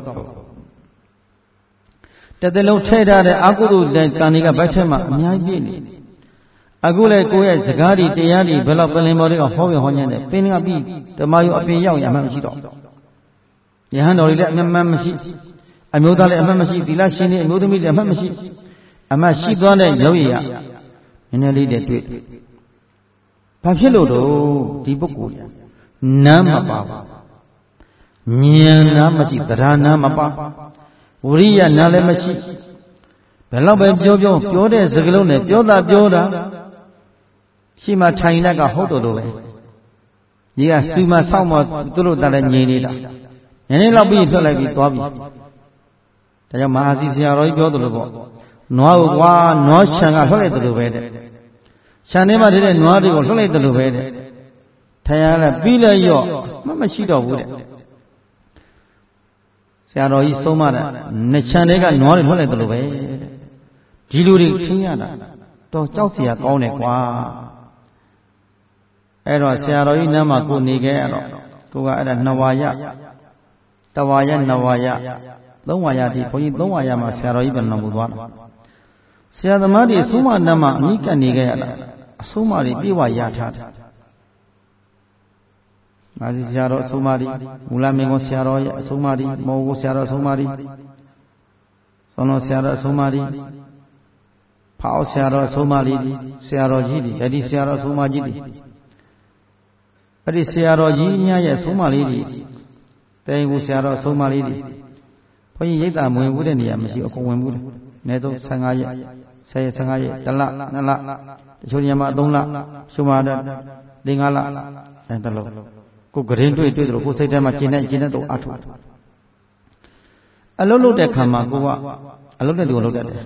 တသက်လုံးထဲထားတဲ့အာဟုတုတန်တွေကဘက်ထဲမှာအများကြီးပြည့်နေအခုလေကိုယ့်ရဲ့စကားတွေတရားတွေဘယ်လောက်ပလင်ပေါ်တွေကဟောပြဟောညံ့တယ်ပင်ကပြီးဓမ္မယုံအပင်ရောက်ရမှမရှိတော့ယဟန်တော်တွေလည်းအမှန်မရှိအမျိုးသားလည်းအမှန်မရှိသီလရှင်တွေအမျိုးသမီးတွေအမှန်မရှိအမှန်ရှိသွားတဲ့ယောဂီကနည်းနည်းလေးတည်းတွေ့ဘာဖြစ်လို့တော့ဒီပုဂ္ဂိုလ်နားမပါဘူးဉာဏ်နားမရှိသဒ္ဓါနားမပါဝိရိယနားလည်းမရှိဘယ်တော့ပဲပြောတဲ့စကားလုံးနဲ့ပြောတာရှိမှထိုင်တဲ့ကဟုတ်တော်လို့ပဲဒီကစူမဆောက်မသူတို့တလည်းငြိမ်နေတာညနေလောက်ပြီးထွက်လိုက်ပြီးသွားပြီဒါကြောင့်မဟာစီဆရာတော်ကြီးပြောသလိုပေါ့နွားကိုကွာနွားခြံကထွက်လိုက်သလိုပဲတဲ့ခြံထဲမှာတဲ့နွားတွေကိုထွက်လိုက်သလိုပဲတဲ့ထိုင်ရလဲပြီးလဲရော့မရှိတော့ဘူးတဲ့ဆရာတော်ကြီးဆုံးမတဲ့နှစ်ခြံတွေကနွားတွေထွက်လိုက်သလိုပဲဒီလူတွေခင်းရတာတော့ကြောက်เสียကောင်းတယ်ကွာအဲ့တော့ဆရာတော်ကြီးနားမှာကိုနေခဲ့ရတော့ကိုကအဲ့ဒါ2ဝါရတဝါရ2ဝါရ3ဝါရဒီဘုန်းကြီး3ဝါရမှာဆရာတော်ကြီးဘယ်နှမူသွားတာဆရာသမားတွေအဆုံးမနားမှာအမိကပ်နေခဲ့ရတာအဆုံးမတွေပြေဝရထားတယ်ငါစီဆရာတော်အဆုံးမတွေမူလမင်းကဆရာတော်ရဲ့အဆုံးမတွေမောကိုဆရာတော်အဆုံးမတွေ Sono Siara Somali, Pao Siara Somali, Siara Gidi, Eddie Siara Somali, Eddie Siara Ginia Somali, Tengu Siara Somali, Poyeta Muevudia, Monsieur Okombu, Neto Sangaya, Say Sangaya, Dala, Nala, Juliama Dona, Sumada, Dingala, and the Lord. Cook into it to the Puseta Machina, Gina to Atu. A little de Kamakuwa, a little de Ologa.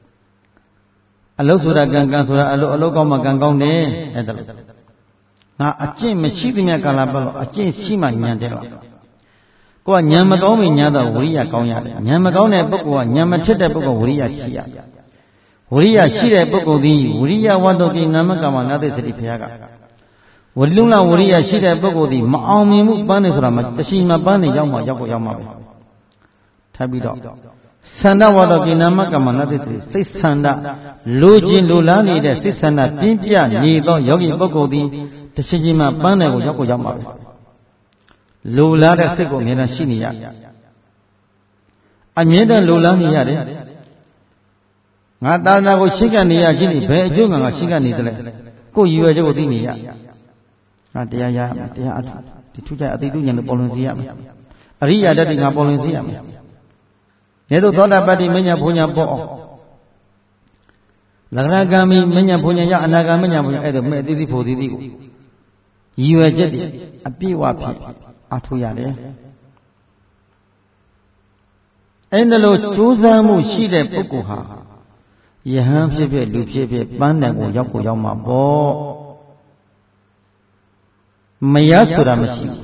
A Losura Gangansura, a Logoma Gangone, and the Lord. Now a chain Machina Calabalo, a chain Shima Yandela. Go a Yamagomi Yada, Uria Konya, Yamagone Boko, Yamatita Boko, Uria Shia. Uria Shia Boko, the Uria Wadoki Namakama, another city Piaga. Uluna Uria Shida Boko, the Maumi Banisrama, the Shima Bani Yama Yako Yama. Tabido Sanda Wadoki Namakama, another city, Sanda, Lujin Lulani, the Sisana, Pimpia, Nido, Yogi Boko, the Shijima Bana Yako Yama. Lula the Seko Mena Shinia. I made a Lulani Yade. Natana was Shigania Gini, Bejunga Shigani, go you a Jodinia. Dia the two in the Polynesium. Aria that in a Polynesium. Nedo thought about the Menya Punya Bo. Laragami, Menya Punya, Anagamenya, Adam, Medi for the Digo. You are jetty, a Piwapi, Atuyade. And the Lord Tuzamu Shide Pukuha. Yaham Shepe, Luchepe, Bandago, Yako Yama Bo. Maya Sura Mashi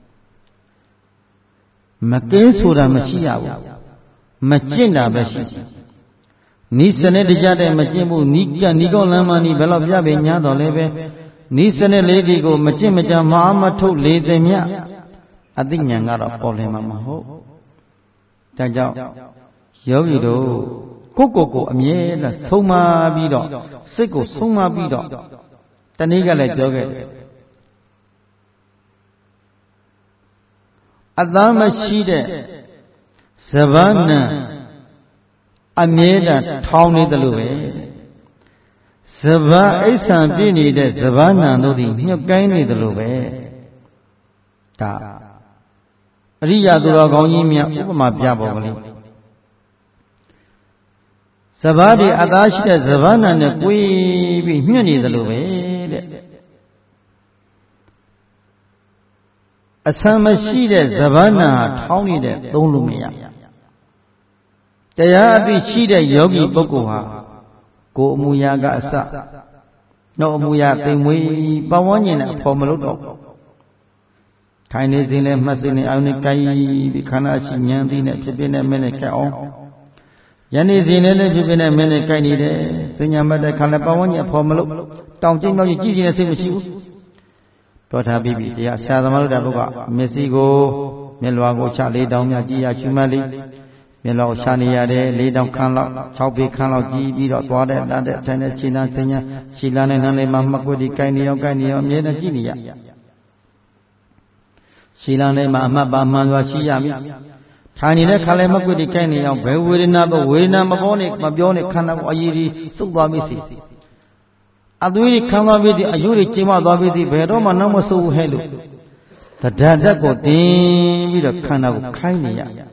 Make Sura Mashia Machina Bashi Nisane de Jade Machimu Nika Nigo Lamani Belobia Benyado Leve Nisane Lady go Machimaja Mama to Ledemia Adinyangara Polema Maho Tajao Yogido Coco Amiela Soma Bido Seko Soma Bido Taniga like Yoga Adama Shide Savannah Ameda Tawny the Lube Sava Esan Bini de Savannah no the Gaini the Lube Ta Ria Duragomia Upama Piaboli Savadi Adashida Savannah and the Queen Muni the Lube Asamashide Zavana Tawny de Dolumia. Tayadi Shide Yogi Bokuha Go Muyaga Asa No Muya Timwi Bawanina Pomalodo Tiny Zine Masini Anikai Bikanachi Yandina Pipina Menekao Yani Zine Pipina Menekaini Sinyamada Kalapawanya Pomalo Taunting no Gigi Simu Tota Bibi, the Sadamaru Dabuga, Messigo, Melwago Charlie down Yagia Chumali, Melo Shania, lay down Kanla, Chaubi Kanla, Gibi, Water, Nada, Tenachina, Senya, Shilan and Hanema Makudi, Kainio, Kainio, Mena Ginia. Shilan Mama Manwa Shiami. Tiny Kalamakudi Kainio, Bewina, Bewina, Mabonic, Mabionic, Kana, Ayiri, Subamisi. Adui come up with the Ayuri Chima Davidi, Veroma Namasu Helu. The Dada go dim with a kind of Kainia.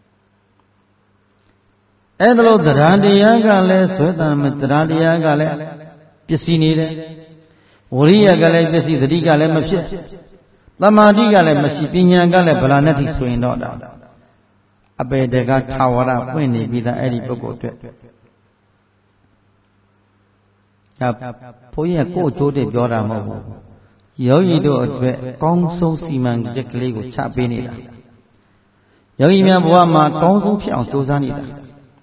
Edlo the Randiaga less with the Randiaga Pisini, Uria Gale, Bessi, the Digale Machi, the Madigale Machipina Gale, Balanetti swing order. A bed they got tower up when they be the Eddie Bogo. Poya go to the Joramo. Yoido, Gongso Siman Jacklego Chapinida. Yoimia Boama, Gongso Piao Tozanida.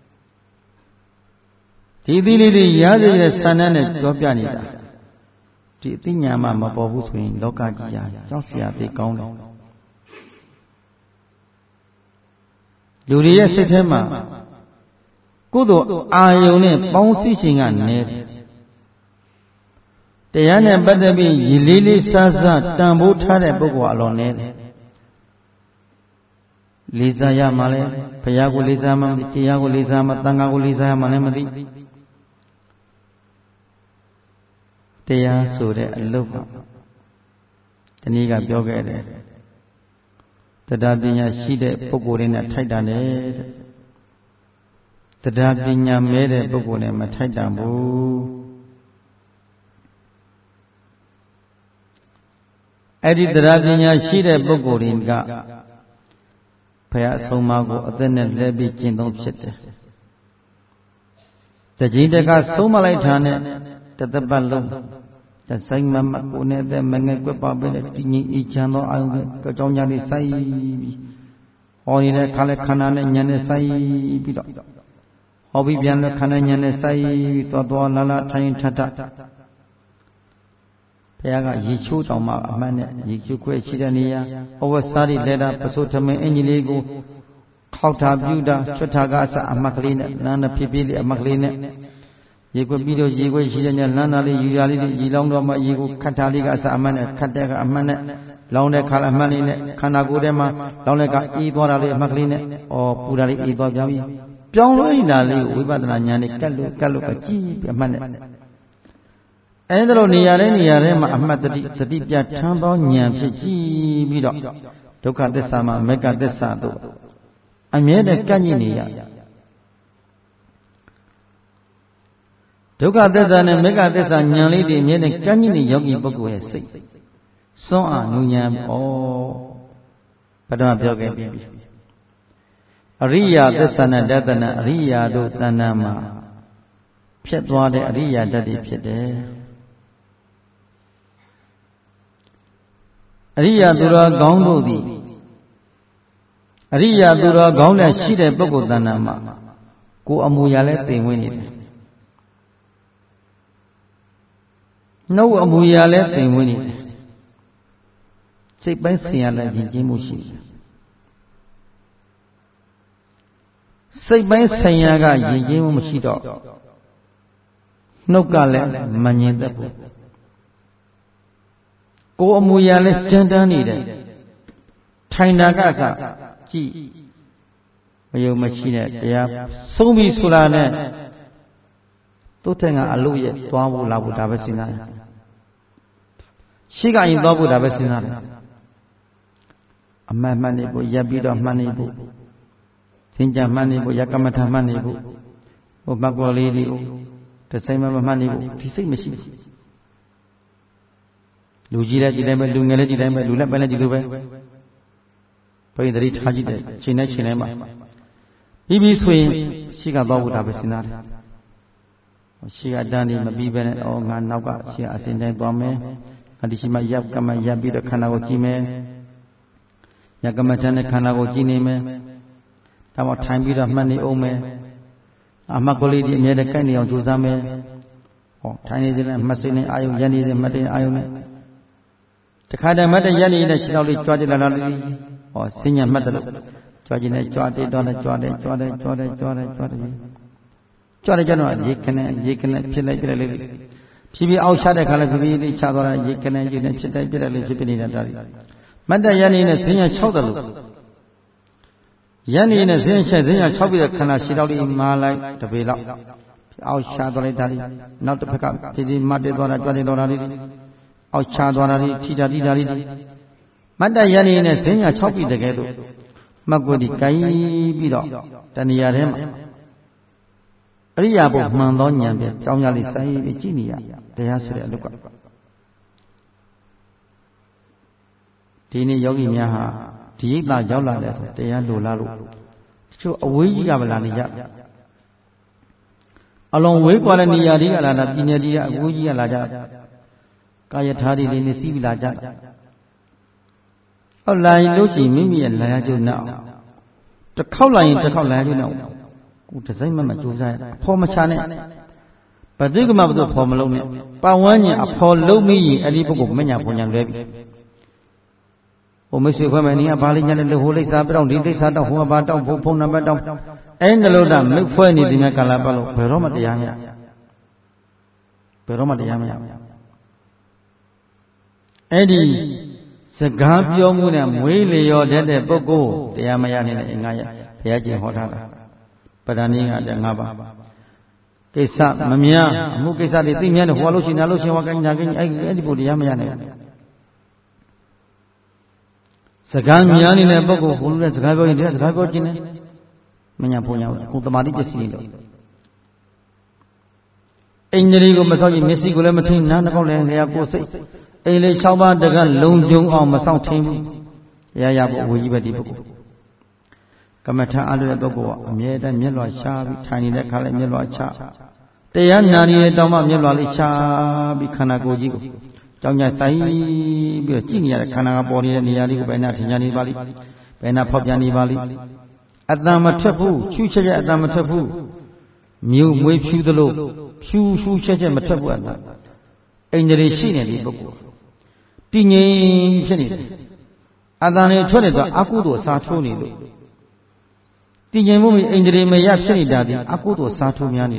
Tibili Yadi Sanana Jopianida. Tipinya Mamma Bobus Wing, Locagia, Josia de Gong. Luria Setema. Kudo Ione, Bonsi and Ned. Tayana Badabi, Lili Saza, Tambu Tare Bogo alone. Lisa Yamale, Payago Lisa Mati, Tiago Lisa Matangago Lisa Manemati. Tia Sure Lupa. The Niga Bioga. The Dabinya Shide Pogorin at Taidane. The Dabinya made a Pogorin at Taidamu. Edi the Dabinya Shide Pogorin got Paya Somago, then a Lebi Kingdom Shit. The Jindaka Somalitane, the Balloon. The same Mamma Kune, the Mengaquapa, each other, Kajonari Sai, or in a Kalakanan and Yanesai, Obibian Kanan Sai, Todo Lala, Tain Tata. Peaga, Yichu, Toma, Man, Yichu, Chidania, over Sari Leda, Pasotame, Eniligo, Kauta, Buda, Chotagasa, Amaklina, Nana Pibili, Amaklina. Yigo Bido, Yigo, Shidania, Nana, Yilonga, Yigo, Cataliga, Amana, Catega, Amana, Lone Calamani, Canagurema, Lonega, Ibora, Macline, or Purali Ibogami. Piona, Ubadanani, Kalukachi, Amana. Endro Niarema, Amatati, the deep Yambo, Nyamchi, Bido, Toka de Sama, Mega de Sado. I made a Canyania. Toka Desan and Mega Desan Yanli made a Kanyini Yogi Bogu. So are Nunyam or Padama Bioga. Aria Desan and Dadana, Aria do Tanama. Pietwa de Aria Daddy Piede. Aria Dura Gongodi. Aria Dura Gonga Shide Bogu Tanama. Go Amuyalete winning. No Amuya left and winning. Say by Siana Jimushi. Say by Sayaga Jimushito. No Gale, Manida. Go Amuya left Jandanida. Tainagasa, G. Mayo Machine, so be Sulane. Totenga Aluye, Tuamu Labu Davesina. She got in Babu Davesina. A man manibu, Yabido manibu. Sinja manibu, Yakamata manibu. O Magwali, the same of manibu, Tissy machine. Lujira Jidema, Lunga Jidema, Lula Benediluve. Pay the rich Haji, China Chinema. Ibi swing, she got Babu Davesina. She had done in Mabiben or Nanaga, she has in Bome, and she might Yakama Yabi the Kanagojime, Yakamatana Kanagojime, our time with of money ome, Amakoli made a candy on Juzame, or Tiny Massine Ion Yanni the Matin Ione. The kind of Mata Yanni that she only tried or senior Mata, Georgina Jordi, Donna Jordan. Jordan, Yikan, Pilay, Pibi outside the Calabi, Chadora, Yikan, Pilay, Manda Yanni in a senior chowder. Yanni in a senior chowder, Kanashidali, Malay, the Villa, outside the not to pick up, Pidi, Madidona, Johnny, outside one, Tita Didari. Manda Yanni in a senior chowder together. Magodi Kai Bido, Taniarem. Riabo Mandonia, Johnny Sai, Virginia, they answer a look up. Tini Yogi Miaha, Tina Jola, they are Lularu. So away Yavalania. Along with Walania, Pinia, Wuya Laja, Kayatari, Linesi Laja. A line Lucy, Mimi, and Lajo now. The cow line, the cow line, now. The same moment to say, Pomachane. But they come up with the Pomolone. Pawanya, Apollo me, a little of Mania Ponya Levy. O Monsieur Femania, Balinian and the Holy Sabron, did they sat who about Pona Madam, and the Loda, make for anything a Calabalo, Peroma de Yamia. Peroma de Yamia. Eddie Sagabio Muna, Mwili or dead Boko, the Amayan in Yaji Hotara, Padania de Naba. Kesa, Mamia, Mukesa, the thing, and Walushi, Nalushi, Wakan, anybody Yamayan. Sagan in a Boko, who has Gabo in the Gabogine, Minaponia, who the Madi. Injurigo Masoji, Messi Gulamatin, Nanako, and Yago. Ele Chauba the gun, Long Jung on Masao Tim Yaya, we were deep. Kamata under the Bogo, Mieta Milo Shabi, Tiny the Kala Milo Cha. They are Nani Doma Milo Cha, Bikanagoji. Jonya Sai, Virginia, Kanabori, and Yali, Benatini Valley, Benapopiani Valley. Adama Tapu, Chucha Adama Tapu, Mew Wave Shoe the Low, Shoe Checha Matapu. Injury seen in the book. Tiny Jenny Adane Toneda, Akudo Satuni. Tiny Mumi injury may have Jenny Daddy, Akudo Satumiani.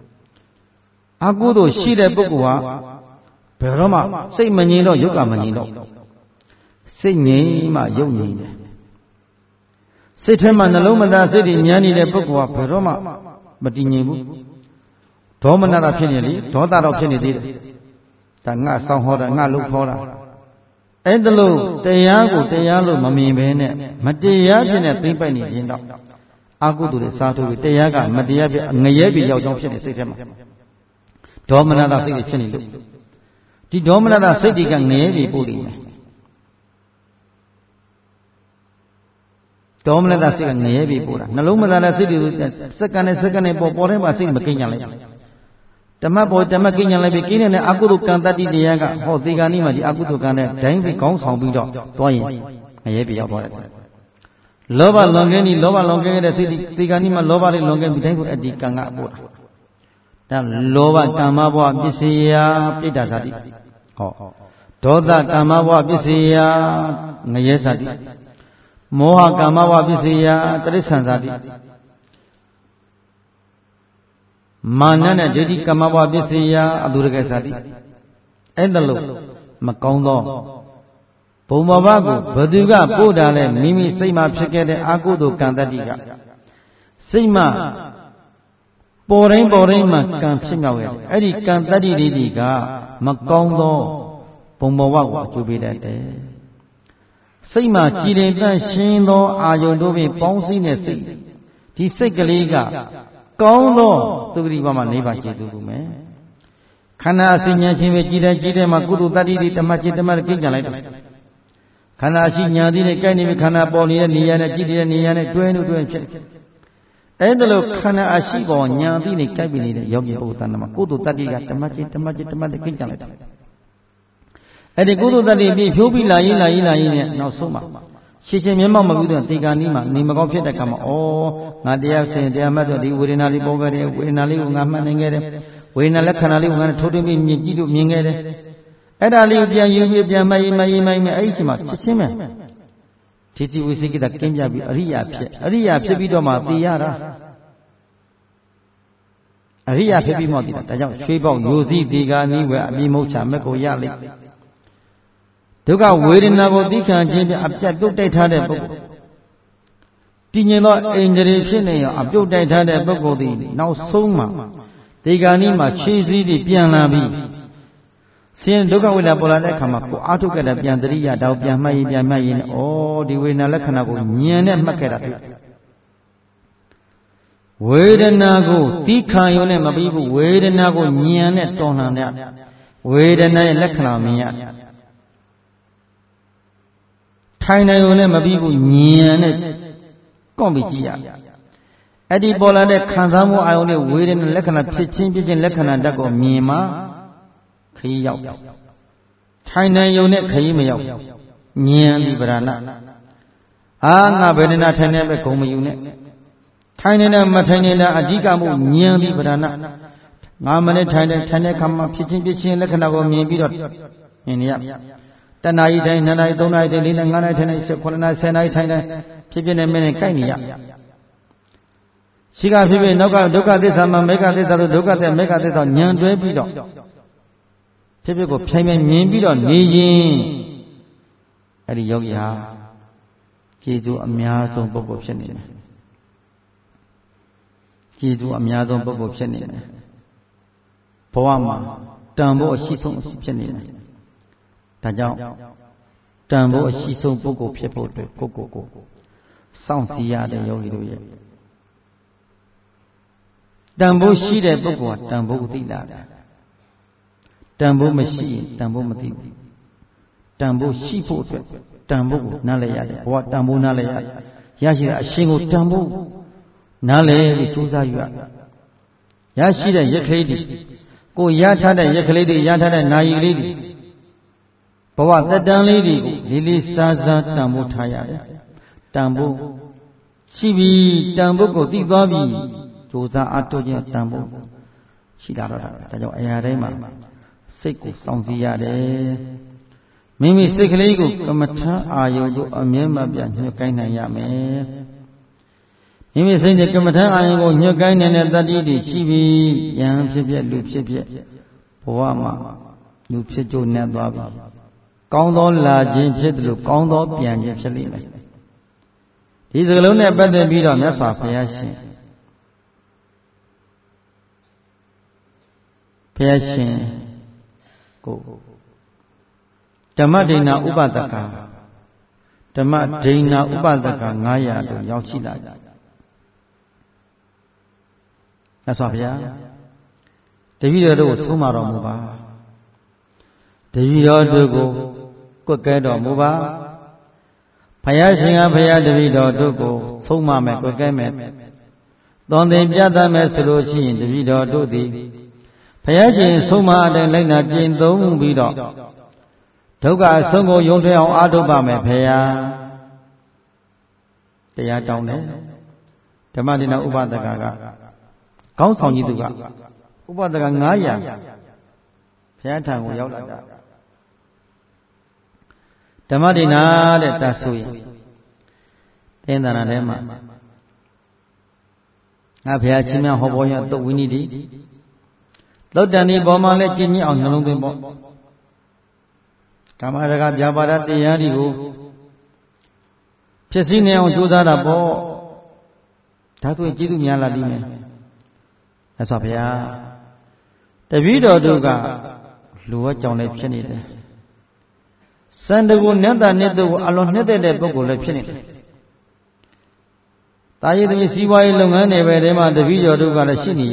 Akudo Shida Bogua, Peroma, say Manino, Yoga Manino. Say Nima Yoni. Say Temanaloma said in Yani de Bogua, Peroma, but in Yimu. Tomana Penny, Tota Penny. Tanga Sahora, Nalu Hora. Edalo, Teyago, Mammy Bene, Matia, and Pimpani, Agu to the Sato with Teyaga, Matia, Nayabi, your junction system. Dominada City Chenilu. The Dominada City can Navy Pudding. Dominada City and Navy Pura. Nalumada City, second and Poporema City McKinney. Tamapo Tamakin and Labikin and Akudu Kantati Diaga, or Diganima, the Akudu Kana, Dang Kong Song Bido, Toy, a yappy about it. Lova Longani, Lova Longan, the Diganima, Lova Longan, at the Kanga. Then Lova Kamabwa Bisia, Pitazadi. Oh, Toda Kamabwa Bisia, Nayesadi. Moha Kamawa Bisia, Trisansadi. Manana Dedi Kamawa Bisia Adurgasadi Endalo Macondo Pumabago Baduga Podale Mimi Sima Pekede Agudo Kandadiga Sima Boring Campsinawe Edi Kandadi Diga Macondo Pumawago to be that day Sima Chileta Shindo Ayodobe Ponsinesi Tisegaliga Kondo to Rivama Neva Chidume. Kana Sinya Chimejida Makudu Tadi Tamachitama Kijana. Kana Sinya Dine Kani Kana Boli and Niana Chidi and Niana 20. Endalo Kana Ashibo, Nyadini Cabinet, Yogi Utana, Kudu Tadi Tamachitama Kijana. And the Kudu Tadi, Hubi Laila, no Suma. Shimama Maguda, Tiganima, Nimagopi da Kama, oh, Nadia said, they are Madodi, Urinali Bogare, Urinali Ungamaningere, Urinala Canali, and Totumi Migidu Mingere. And I live there, you will be my Aichima, Chichime. Titi we see that Kenya be Aria Pebidoma, Tiara Aria Pebimodi, Shibo, Yuzi, Digani, where Mimocha, Meko Yali. Toga waiting now, Dika, Jimmy, Abject Data Book. Tinino injury, Abject Data Book, now Soma. Diganima, Cheesy, the Pianabi. Seeing Doga with a Bolada Kamako, Atoka, Piandria, Daupiamai, Piamain, oh, the winner Lakanago, Niana Makera. Wait and Nago, Tika Yone Mabibu, wait and Nago, Niana Tonana. Wait and I Lakanamia. China Yone Mabibu, Niana Combicia. Eddie Bola de Kanzamo, I only wait and Lakana pitching pigeon Lakana Dago Mima. China Yone Kaimio, Nian Librana. Ah, Benina Tanebe Comune. China Matanina Adigamu, Nian Librana. Mamane China Tanekama, pitching Lakanago, maybe in Yap. Tanai, Nanai, Donai, the Linangana, Tanai, Colonna, Senai, China, Pippin and Menekania. She got people, Noka, this, and Mega, this, other Doka, and Mega, this, on Yan Drapido. Typical payment, maybe on Nijin. အဲ့ဒီယောဂီဟာကျေးဇူးအများဆုံးပုဂ္ဂိုလ်ဖြစ်နေတယ်ကျေးဇူးအများဆုံးပုဂ္ဂိုလ်ဖြစ်နေတယ်ဘဝမှာတန်ဖို့အရှိဆုံးဖြစ်နေတယ်ဒါကြောင့်တန်ဖို့အရှိဆုံးပုဂ္ဂိုလ်ဖြစ်ဖို့အတွက်ကိုစောင့်စည်းရတဲ့ယောဂီတို့ရဲ့တန်ဖို့ရှိတဲ့ပုဂ္ဂိုလ်ကတန်ဖို့သိလာတယ်တန်ဖို့မရှိရင်တန်ဖို့မသိဘူးတန်ဖို့ရှိဖို့အတွက်တန်ဖို့ကိုနားလည်ရတယ်ဘဝတန်ဖို့နားလည်ရတယ်ရရှိတဲ့အရှင်ကိုတန်ဖို့နားလည်ပြီးကြိုးစားယူရရရှိတဲ့ရက်ကလေးတွေကိုရထားတဲ့ရက်ကလေးတွေရထားတဲ့နာယီလေးတွေဘဝသက်တမ်းလေးတွေကိုလေးလေးစားစားတန်ဖို့ထားရတယ်တန်ဖို့ရှိပြီတန်ဖို့ကိုသိသွားပြီကြိုးစားအားထုတ်ခြင်းတန်ဖို့ရှိလာတော့တာဒါကြောင့်အရာတိုင်းမှာစိတ်ကိုစောင့်စည်းရတယ်မိမိစိတ်ကလေးကိုကမ္မထအာယုကိုအမြဲမပြတ်ညှို့ကိုင်းနိုင်ရမယ်မိမိစိတ်နဲ့ကမ္မထအာယုကိုညှို့ကိုင်းနိုင်တဲ့တတ္တိတွေရှိပြီယံဖြစ်ဖြစ်လူဖြစ်ဖြစ်ဘဝမှာလူဖြစ်ကြိုးနဲ့သွားပြီကောင်းသောလာခြင်းဖြစ်တယ်လို့ကောင်းသောပြန်ခြင်းဖြစ်လိမ့်မယ်ဒီစကားလုံးနဲ့ပတ်သက်ပြီးတော့မြတ်စွာဘုရားရှင်ကိုဓမ္မဒိဏဥပဒကဓမ္မဒိဏဥပဒက900တို့ရောက်ရှိလာကြမြတ်စွာဘုရားတပည့်တော်တို့ကိုဆုံးမတော်မူပါတပည့်တော်တို့ကိုကွက်ကဲတော်မူပါဘုရားရှင်ကဘုရားတပည့်တော်တို့ကိုဆုံးမမယ်ကွက်ကဲမယ်သွန်သင်ပြသမယ်ဆိုလို့ရှိရင်တပည့်တော်တို့သည်ဘုရားရှင်ဆုံးမအတိုင်းလိုက်နာကျင့်သုံးပြီးတော့ဒုက္ခအဆုံးကိုယုံထွေးအောင်အားထုတ်ပါမယ်ဖေယားတရားတောင်းတယ်ဓမ္မဒိဏဥပဒကခေါင်းဆောင်ကြီးသူကဥပဒက900ဘုရားထံကိုရောက်လာတာဓမ္မဒိဏတဲ့တဆူရင်တင်းသာနာထဲမှာငါဘုရားချင်းများဟောပေါ်ရတုတ်ဝိနည်းဒီသုတ်တန်ဒီပေါ်မှာလည်းကျင့်ကြအောင်နှလုံးသွင်းပေါ့ဓမ္မရကပြပါဒတရားတွေကိုဖြစ်စည်းနေအောင်ကြိုးစားတာပေါ့ဒါဆိုရင်ကျေးဇူးများလာလိမ့်မယ်မြတ်စွာဘုရားတပည့်တော်တို့ကလူဝတ်ကြောင့်လည်းဖြစ်နေတယ်စံတကူနတ်တာနှစ်တို့ကိုအလွန်နှစ်သက်တဲ့ပုဂ္ဂိုလ်လည်းဖြစ်နေတယ်တာရည်သမီးစီးပွားရေးလုပ်ငန်းတွေပဲဒီမှာတပည့်တော်တို့ကလည်းရှိနေရ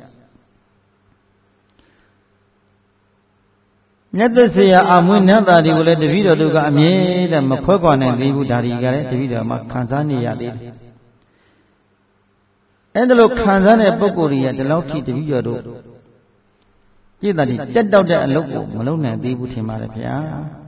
မြတ်သက်စေယအမွေနတ်သားတွေကိုလည်းတပည့်တော်တို့ကအမြဲတမ်းမခွဲခွာနိုင်သေးဘူးဒါတွေကလည်းတပည့်တော်မှာခံစားနေရသေးတယ်အဲ့ဒါလို့ခံစားတဲ့ပုဂ္ဂိုလ်တွေကဒီလောက်ထိတပည့်တော်တို့ကြည်တာဒီကြက်တောက်တဲ့အလုပ်ကိုမလုပ်နိုင်သေးဘူးထင်ပါတယ်ဗျာ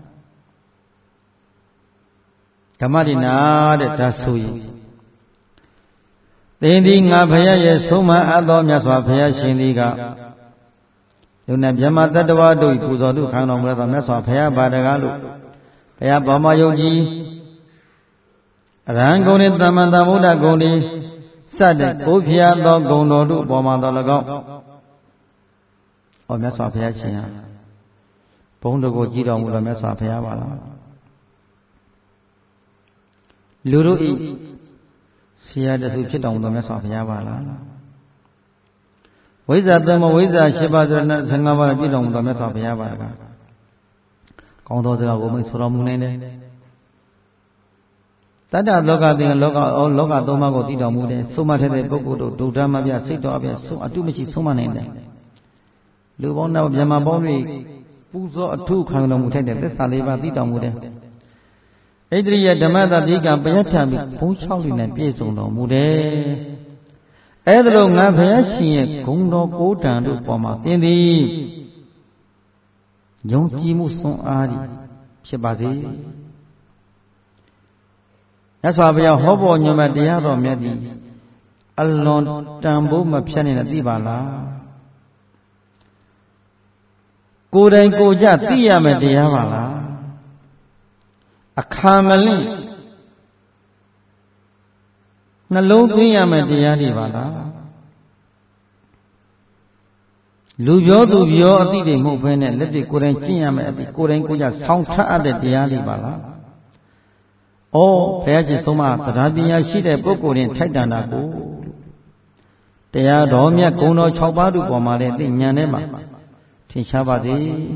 ဓမ္မဒိဏတဲ့ဒါဆိုရင်သင်သည်ငါဘုရားရဲ့ဆုံးမအပ်သောမြတ်စွာဘုရားရှင်သည်ကလူနဲ့မြမတတ္တဝါတို့ပူဇော်တုခံတော်မူသောမြတ်စွာဘုရားဘာတကားလို့ဘုရားဘောမယုံကြည်အရဟံဂုဏ်နှင့်သမ္မာသမ္ဗုဒ္ဓဂုဏ်သည်စတဲ့ကိုဖျားသောဂုဏ်တော်တို့ပေါ်မှာတော်၎င်းဩမြတ်စွာဘုရားရှင်ဟာဘုန်းတော်ကိုကြည်တော်မူသောမြတ်စွာဘုရားပါလားလူတို့ဤဆရာတဆူဖြစ်တော်မူသောမြတ်စွာဘုရားပါလားဝိဇ္ဇာသမဝိဇ္ဇာ၈ပါးဆိုတဲ့15ပါးပြည့်တော်မူသောမြတ်စွာဘုရားပါကကောင်းသောစကားကိုမိတ်ဆိုတော်မူနိုင်တယ်တတ္တလောကသင်လောကသုံးပါးကိုသိတော်မူတယ်ဆုံးမထတဲ့ပုဂ္ဂိုလ်တို့ဒုဒ္ဓမပြစိတ်တော်အပြဆုံးအတုမရှိဆုံးမနိုင်တယ်လူပေါင်းတော့မြတ်ပေါင်းတွေပူဇော်အထုခံတော်မူထိုက်တဲ့သစ္စာလေးပါးသိတော်မူတယ်ဣတရိယဓမ္မတတိကပယထံပြီးဘုံ6လိနဲ့ပြည့်စုံတော်မူတယ်အဲ့ဒါလို့ငါဘုရားရှင်ရဲ့ဂုဏ်တော်ကိုးတန်တို့ပေါ်မှာသင်သည်ယုံကြည်မှုစွမ်းအားဖြစ်ပါစေမြတ်စွာဘုရားဟောပေါ်ညွှန်မဲ့တရားတော်မြတ်သည်အလွန်တန်ဖိုးမဖြတ်နိုင်တဲ့သိပါလားကိုယ်တိုင်ကိုယ်ကြသိရမယ့်တရားပါလားအခါမလင့်နှလုံးသွင်းရမယ့်တရားတွေပါလားလူပြောသူပြောအသိတွေမဟုတ်ဘဲနဲ့လက်တွေကိုယ်တိုင်ကျင့်ရမယ့်အသိကိုယ်တိုင်ကိုယ်ကြဆောင်းထအပ်တဲ့တရားတွေပါလား哦，ဘုရားရှင်ဆုံးမတရားပညာရှိတဲ့ပုဂ္ဂိုလ်ရင်ထိုက်တန်တာကိုတရားတော်မြတ်ဂုဏ်တော်6ပါးတို့ပေါ်မှာလည်းသိဉာဏ်ထဲမှာထင်ရှားပါစေ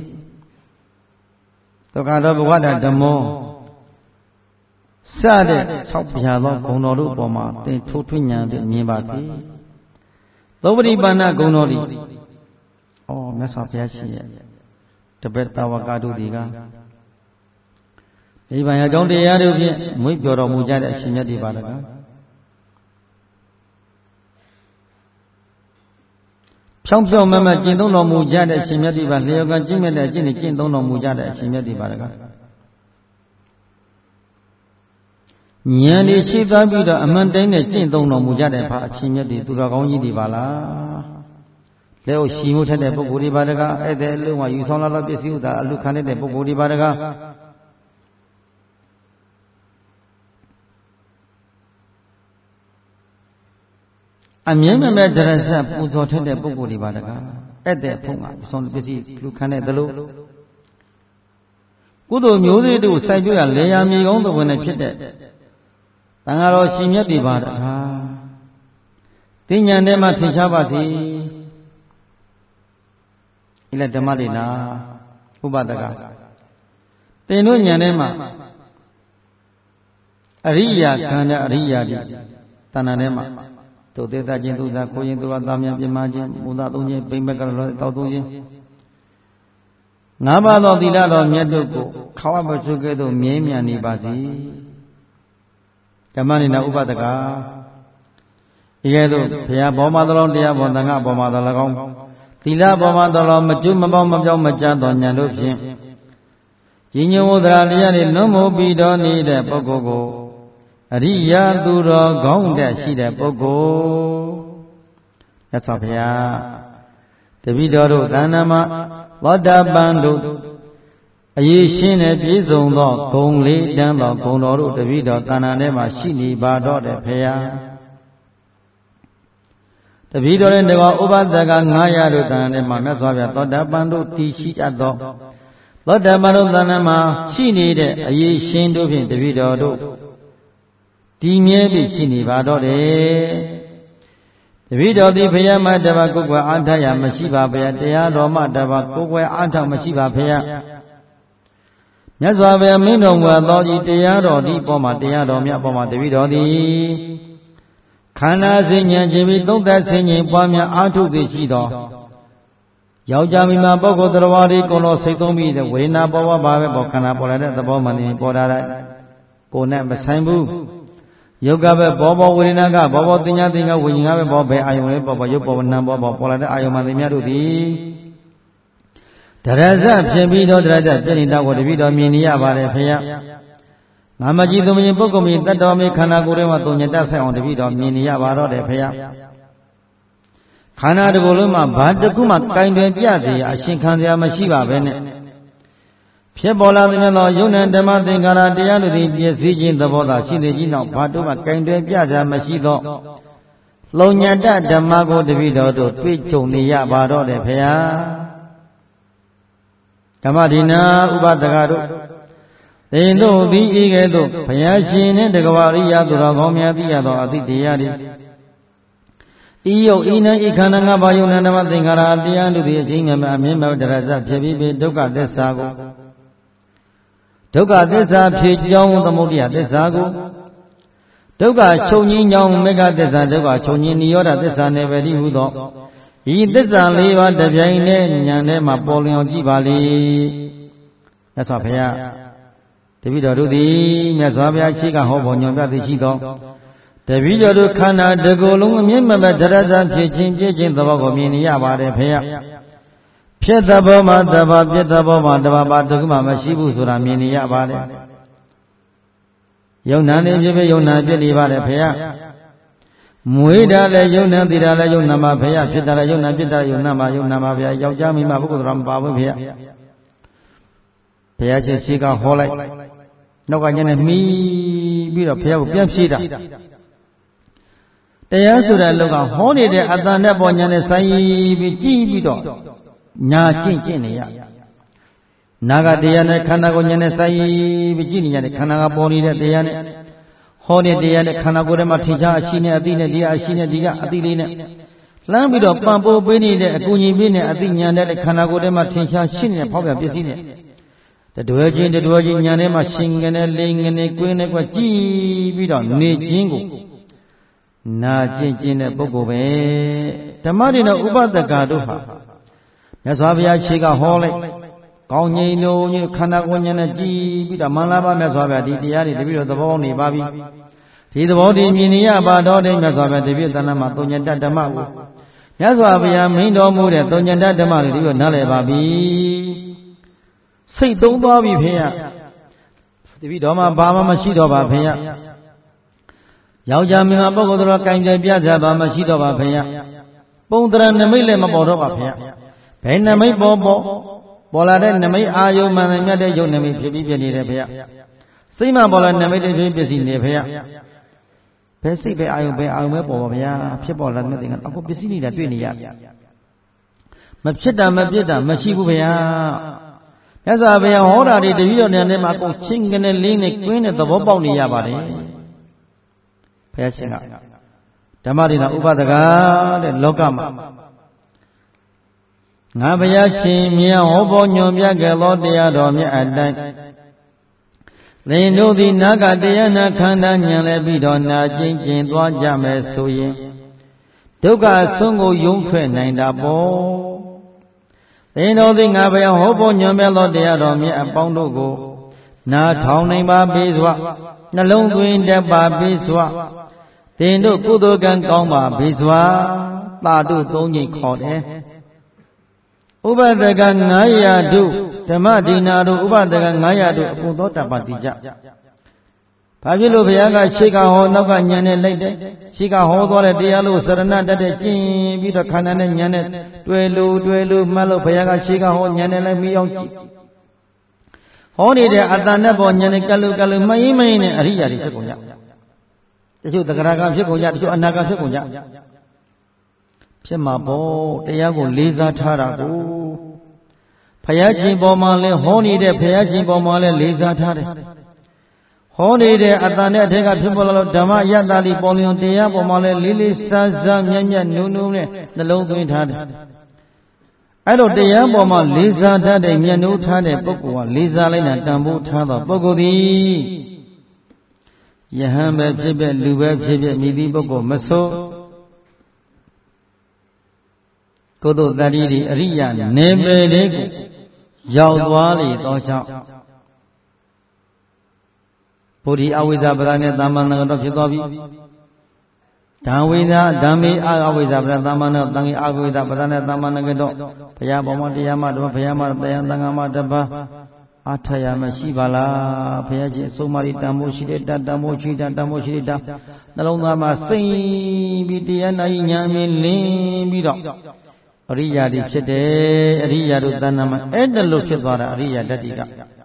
သောကတော့ဘဝတဓမ္မောစတဲ့6ပြာသောဂုဏ်တော်တို့ပေါ်မှာသင်ထိုးထွင်းဉာဏ်ဖြင့်မြင်ပါစေသောပရိပါဏဂုဏ်တော်သည်မြတ်စွာဘုရားရှင်ရဲ့တပည့်တာဝကတို့တွေကဒီဘာယာကြောင့်တရားတို့ဖြင့်မွေးပြော်တော်မူကြတဲ့အရှင်မြတ်တွေပါတကားဖြောင်းဖြောင်းမမကျင့်သုံးတော်မူကြတဲ့အရှင်မြတ်တွေပါလျော်ကကျင့်မဲ့တဲ့အကျင့်တွေကျင့်သုံးတော်မူကြတဲ့အရှင်မြတ်တွေပါတကားဉာဏ်တွေရှိသွားပြီးတော့အမှန်တိုင်းနဲ့ကျင့်သုံးတော်မူကြတဲ့ဘာအရှင်မြတ်တွေသူတော်ကောင်းကြီးတွေပါလားလက်ကိုရှီမှုထက်တဲ့ပုဂ္ဂိုလ်တွေပါတကားအဲ့တဲ့အလုံးကယူဆောင်လာတော့ပစ္စည်းဥစ္စာအလူခံတဲ့ပုဂ္ဂိုလ်တွေပါတကားအမြဲမမဲ့ဒရဇတ်ပူဇော်ထက်တဲ့ပုဂ္ဂိုလ်တွေပါတကားအဲ့တဲ့ဖုံးကယူဆောင်ပစ္စည်းလူခံတဲ့သလိုကုသိုလ်မျိုးစေ့တို့စိုက်ပျိုးရလေယာမြေကောင်းသဘွယ်နဲ့ဖြစ်တဲ့တန်ဃာတော်ရှင်မြတ်တွေပါတကားသိဉာဏ်ထဲမှာထင်ရှားပါစေဣလဓမ္မလိနာဥပဒကသင်တို့ဉာဏ်ထဲမှာအရိယာခန္ဓာအရိယာတွေတဏ္ဍာထဲမှာတို့သေတခြင်းသူစားကိုရင်သူတော်သားများပြမခြင်းမူသာသုံးခြင်းပိမ့်မက်ကလောတောက်သုံးခြင်း၅ပါးသောသီလတော်မြတ်တို့ကိုခါဝမဆုကဲ့သို့မြဲမြံနေပါစေဓမ္မနိနာဥပဒကဤကဲ့သို့ဘုရားဘောမသလုံးတရားဘောသံဃာဘောမသလကောင်းသီလဘောမသလုံးမကျွမပေါင်းမပြောင်းမကြသောဉာဏ်တို့ဖြင့်ကြီးညိုဝဒရာတရားတွေလွန်မိုးပြီးတော်နေတဲ့ပုဂ္ဂိုလ်ကိုအရိယာသူတော်ကောင်းတဲ့ရှိတဲ့ပုဂ္ဂိုလ်မြတ်စွာဘုရားတပည့်တော်တို့သဏ္ဍာန်မှာသောတာပန်တို့အရေးရှင်းတဲ့ပြည့်စုံသောဂုဏ်လေးတန်းသောဂုဏ်တော်တို့တပည့်တော်သဏ္ဍာန်ထဲမှာရှိနေပါတော့တဲ့ဘုရားတပည့်တော်ရဲ့တကောဥပဒက900တို့သဏ္ဍာန်ထဲမှာမြတ်စွာဘုရားသောတာပန်တို့တည်ရှိကြသောသောတာပန်တို့သဏ္ဍာန်မှာရှိနေတဲ့အရေးရှင်းတို့ဖြင့်တပည့်တော်တို့ဒီမြဲပြီးရှိနေပါတော့တယ်တပည့်တော်သည်ဘုရားမတပါကိုယ်ွယ်အားထားရမရှိပါဘုရားတရားတော်မှတပါကိုယ်ွယ်အားထားမရှိပါဘုရားမြတ်စွာဘုရားမင်းတော်မူသောဤတရားတော်သည်ပေါ်မှာတရားတော်မြတ်ပေါ်မှာတပည့်တော်သည်ခန္ဓာစဉ်ဉာဏ်ခြင်းပြီးသုံးသက်စဉ်ဉာဏ်ပွားများအားထုတ်သည်ရှိသောယောက်ျားမိန်းမပုဂ္ဂိုလ်တော်ဝါဒီကိုယ်တော်စိတ်သုံးပြီးဝေဒနာပေါ်ပါပဲပေါ်ခန္ဓာပေါ်လာတဲ့သဘောမှန်တယ်ပေါ်လာတဲ့ကိုယ်နဲ့မဆိုင်ဘူးယုတ်ကပဲဘောဘောဝေဒနာကဘောဘောတင်ညာတင်ကဝိညာဉ်ကပဲဘောဘယ်အာယုံလေးဘောဘောယုတ်ဘောနံဘောဘောပေါ်လာတဲ့အာယုံမှန်တယ်များတို့သည်ဒရဇဖြစ်ပြီးတော့ဒရဇပြည့်နေတာကိုတပည့်တော်မြင်နေရပါတယ်ဖေယငါမကြည့်သူမင်းပုဂ္ဂိုလ်မင်းတတ္တော်မင်းခန္ဓာကိုယ်ထဲမှာတုံညတဆိုင်အောင်တပည့်တော်မြင်နေရပါတော့တယ်ဖေယခန္ဓာတစ်ခုလုံးမှာဘာတစ်ခုမှကင်တွင်ပြစေရအရှင်ခံစရာမရှိပါပဲနဲ့ဖြစ်ပေါ်လာသည်သောယုံနဲ့ဓမ္မသင်္ကာရတရားတို့သည်ပြည့်စည်ခြင်းသဘောသာရှိနေခြင်းကြောင့်ဘာတို့မှကင်တွင်ပြစရာမရှိသောလုံညတဓမ္မကိုတပည့်တော်တို့တွေ့ကြုံနေရပါတော့တယ်ဖေယဓမ္မဒိနာဥပဒကတို့သင်တို့သည်ဤကဲ့သို့ဘုရားရှင်နှင့်တကဝရိယသူတော်ကောင်းများသိရသောအသည့်တရားတွေဤယုတ်ဤနံဤခန္ဓာ၅ပါးယုံနဲ့ဓမ္မသင်္ကာရတရားတို့သည်အချင်းမြတ်အမြင့်မြတ်တရဇဖြစ်ပြီးဒုက္ခသစ္စာကိုဒုက္ခသစ္စာဖြစ်ကြောင်းသမုဒယသစ္စာကိုဒုက္ခချုပ်ငြိမ်းကြောင်းမေဃသစ္စာဒုက္ခချုပ်ငြိမ်းနိရောဓသစ္စာနယ်ပယ်ဟုသောဤသစ္စာ၄ပါးတပြိုင်တည်းဉာဏ်ထဲမှာပေါ်လျော်ကြည့်ပါလေမြတ်စွာဘုရားတပည့်တော်တို့သည်မြတ်စွာဘုရားရှိကဟောပေါ်ညွှန်ပြသည်ရှိသောတပည့်တော်တို့ခန္ဓာတစ်ကိုယ်လုံးအမြင့်မမဲ့ဒရဇဖြစ်ခြင်းပြည့်ခြင်းသဘောကိုမြင်နေရပါတယ်ဖေယဖြစ်သဘောမှာတဘာပြည့်သဘောမှာတဘာပါတခုမှမရှိဘူးဆိုတာမြင်နေရပါတယ်ယုံနာနေဖြစ်ဖြစ်ယုံနာပြည့်နေပါတယ်ဖေယမွေးတာလည်းယုံနာသိတာလည်းယုံနာမှာဖေယဖြစ်တာလည်းယုံနာပြည့်တာယုံနာမှာဖေယယောက်ျားမိန်းမပုဂ္ဂိုလ်တော်မပါဘူးဖေယဘုရားရှင်ရှိကဟောလိုက်နောက်ကညနေမီးပြီးတော့ဘုရားကိုပြန်ဖြေတာတရားဆိုတဲ့လောကဟောနေတဲ့အတန်နဲ့ပေါ်ညာနဲ့ဆိုင်ပြီးကြည်ပြီးတော့ညာကျင့်နေရ Naga Diane Kanagonian Sai, Virginia, the Kanagaponi, the Diane, Honey Diane, Kanagorema Tija, Shina, Adina, Dia, Shina, Dia, Adilina, Lambido, Pampo, Bini, the Aguni Bini, Adina, the Kanagorema Tija, Shina, Papa, Piscina. The Dwagin, Yanema, Sing and a Ling and a Queen of G, we don't need jingle. Na Jin a Bogobe, the Marina Uba the Gaduha. Yazavia Chiga Hole, Kaunino, Kanagonian, G, the Malaba, Mazava, the video of the Boni, Babi. See the body, Minia, Badodi, Mazava, the Vietnam, Tonya Damago. Yazavia, Mindo Mood, Tonya Damari, Nale Babi. Say, don't Bobby here. The Vidoma Bama Mashido Babia. Yaujamina Bogodra Kanja Piazza Mashido Babia. Pondra Namile Mabodo Babia. Penamay Bobo, Bolaren Namay Ayo Manamade Yonami Pibi Rebia. Sima Bolan Namade Ribis in Nebia. Pessipe Ayo Bay Bobia, people are nothing. Uncle Piscini that Dunia. Mapcheta Mabita, Mashibubia. As I have already the video name of Ching and a lean queen at the Boboni Yabari. Passing up. Tamarina Ubadaga and Lokama. Nabayachi, Mia, Obonyo, Yagalo, the Adomi at night. They know the Naga, Diana, Kandanya, Lebidona, Jin, Dwajame, Suye. Toga Sungo Yungfen, and Abo. They know the Abaya Hobo Yamelo de Adomi and Pondogo. Na Towning Babiswa, Nalong Green de Babiswa. They know Kudogan Goma Biswa, Ladu Doni called eh. Uba the Gangaya do, the Madina do, Uba the Gangaya do, Pudota Batija. Pavilo Viaga, Chica Ho, Noga Yane Lady, Chica Ho, the Dialo, Serena, the Chin, Vito Canan Yanet, Duelu, Malo, Viaga, Chica Ho, Yane, Mionki. Only the Adanabo, Yanekalu, Maimane, Aria, Secoya. The Graga Secoya, Anaga Secoya. Chemabo, Tiago, Liza Tarago. Payaji Bomale, Honey, the Payaji Bomale, Liza Tare. Honey, the Adana, take a people of Dama Yadali, Polion, Diabo, Male, Lily, Saza, Yanya, Nunu, the low green had. I don't Diabo, Lisa, Tade, Yanu Tade, Boko, Lisa, Lena, Tambu, Taba, Bogodi Yahame, Tibet, Lubeb, Tibet, Midi, Boko, Maso Kodo, Daddy, Ria, Nebe, Yaudwali, Docha. Puri Awiza Brane Damana of Yitobi Tawina, Dami, Awiza Bradamana, Dangi Aguida, Brana Damanagado, Payabomati Yamado, Payama, Dayandangama Daba, Atayama Shivala, Payaji, Sumari Damoshida, Damoshida, Damoshida, Nalonama, Saint Bidiana, Yami, Limbido, Ria di Chede, Ria Danama, and the Luchivara, Ria Dadiga.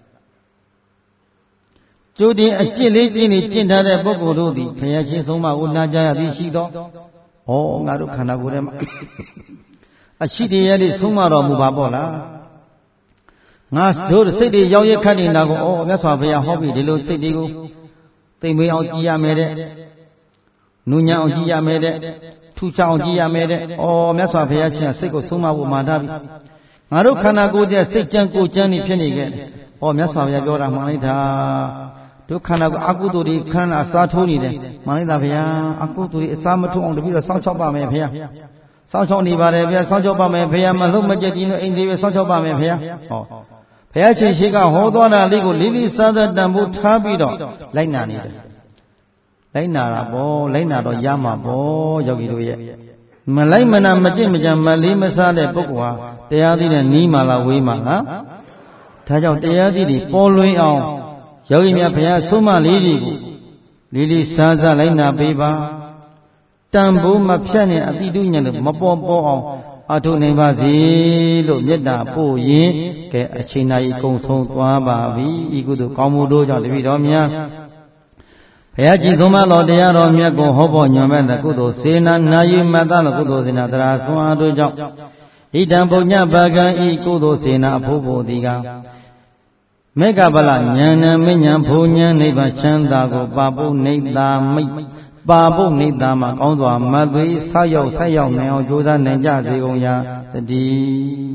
Judy, a chili, Chinda, Bogodi, Payachi, Soma, Unaja, Rishido, oh, Narukanagurem. A shitty Sumaro Mubabola. Nas do the city, Yoya Kadinago, oh, that's why we are hobby, the little city. They may out Gia made it. Nunya Gia made it. Tucha Gia made it. Oh, that's why Payachi, Siko Suma Madavi. Narukanago, there, Sijanko, Jenny Penny. Oh, that's why we are Gora Manita. To Kanago Akuturi, Kana Saturi, Manita Via, Akuturi, Samatu on the view of Sanchoba Mavia. Sancho Nivara, Sanchoba Mavia, Malumajino, in the Sanchoba Mavia. Oh, Payachi Shika, hold on a legal Lily Sada Dambu Tabido, Lena. Lena, Bo, Lena, Yama, Bo, Yogi. Malaymana Majimja, Malima Sade Bukwa, they are the Nimala Wima, Tajo, they are the following on. Yogimia Paya Suma Lili Saza Lena Beba Tambu Mapshani Abidunya Mapo Atu Nevazi Yeda Po Yin Ke Achina Ikoso Tuabavi Igudu Komodo Javidomia Payaji Suma Lodea Romia Go Hobo Nyamanda Kudo Sena Nayi Madana Kudo Sinadra Suado Jok Idambonya Baga Ikudo Sena Pobo Diga မေဃဗလဉာဏ်မဉ္ဇဉ်ဘုံဉာဏ်နိဗ္ဗာန်ချမ်းသာကိုပါပုနိဒ္ဓာမိတ်ပါပုနိဒ္ဓာမှာကောင်းစွာမသွေဆောက်ရောက်နိုင်အောင်ကြိုးစားနိုင်ကြစေကုန်ရာတည်း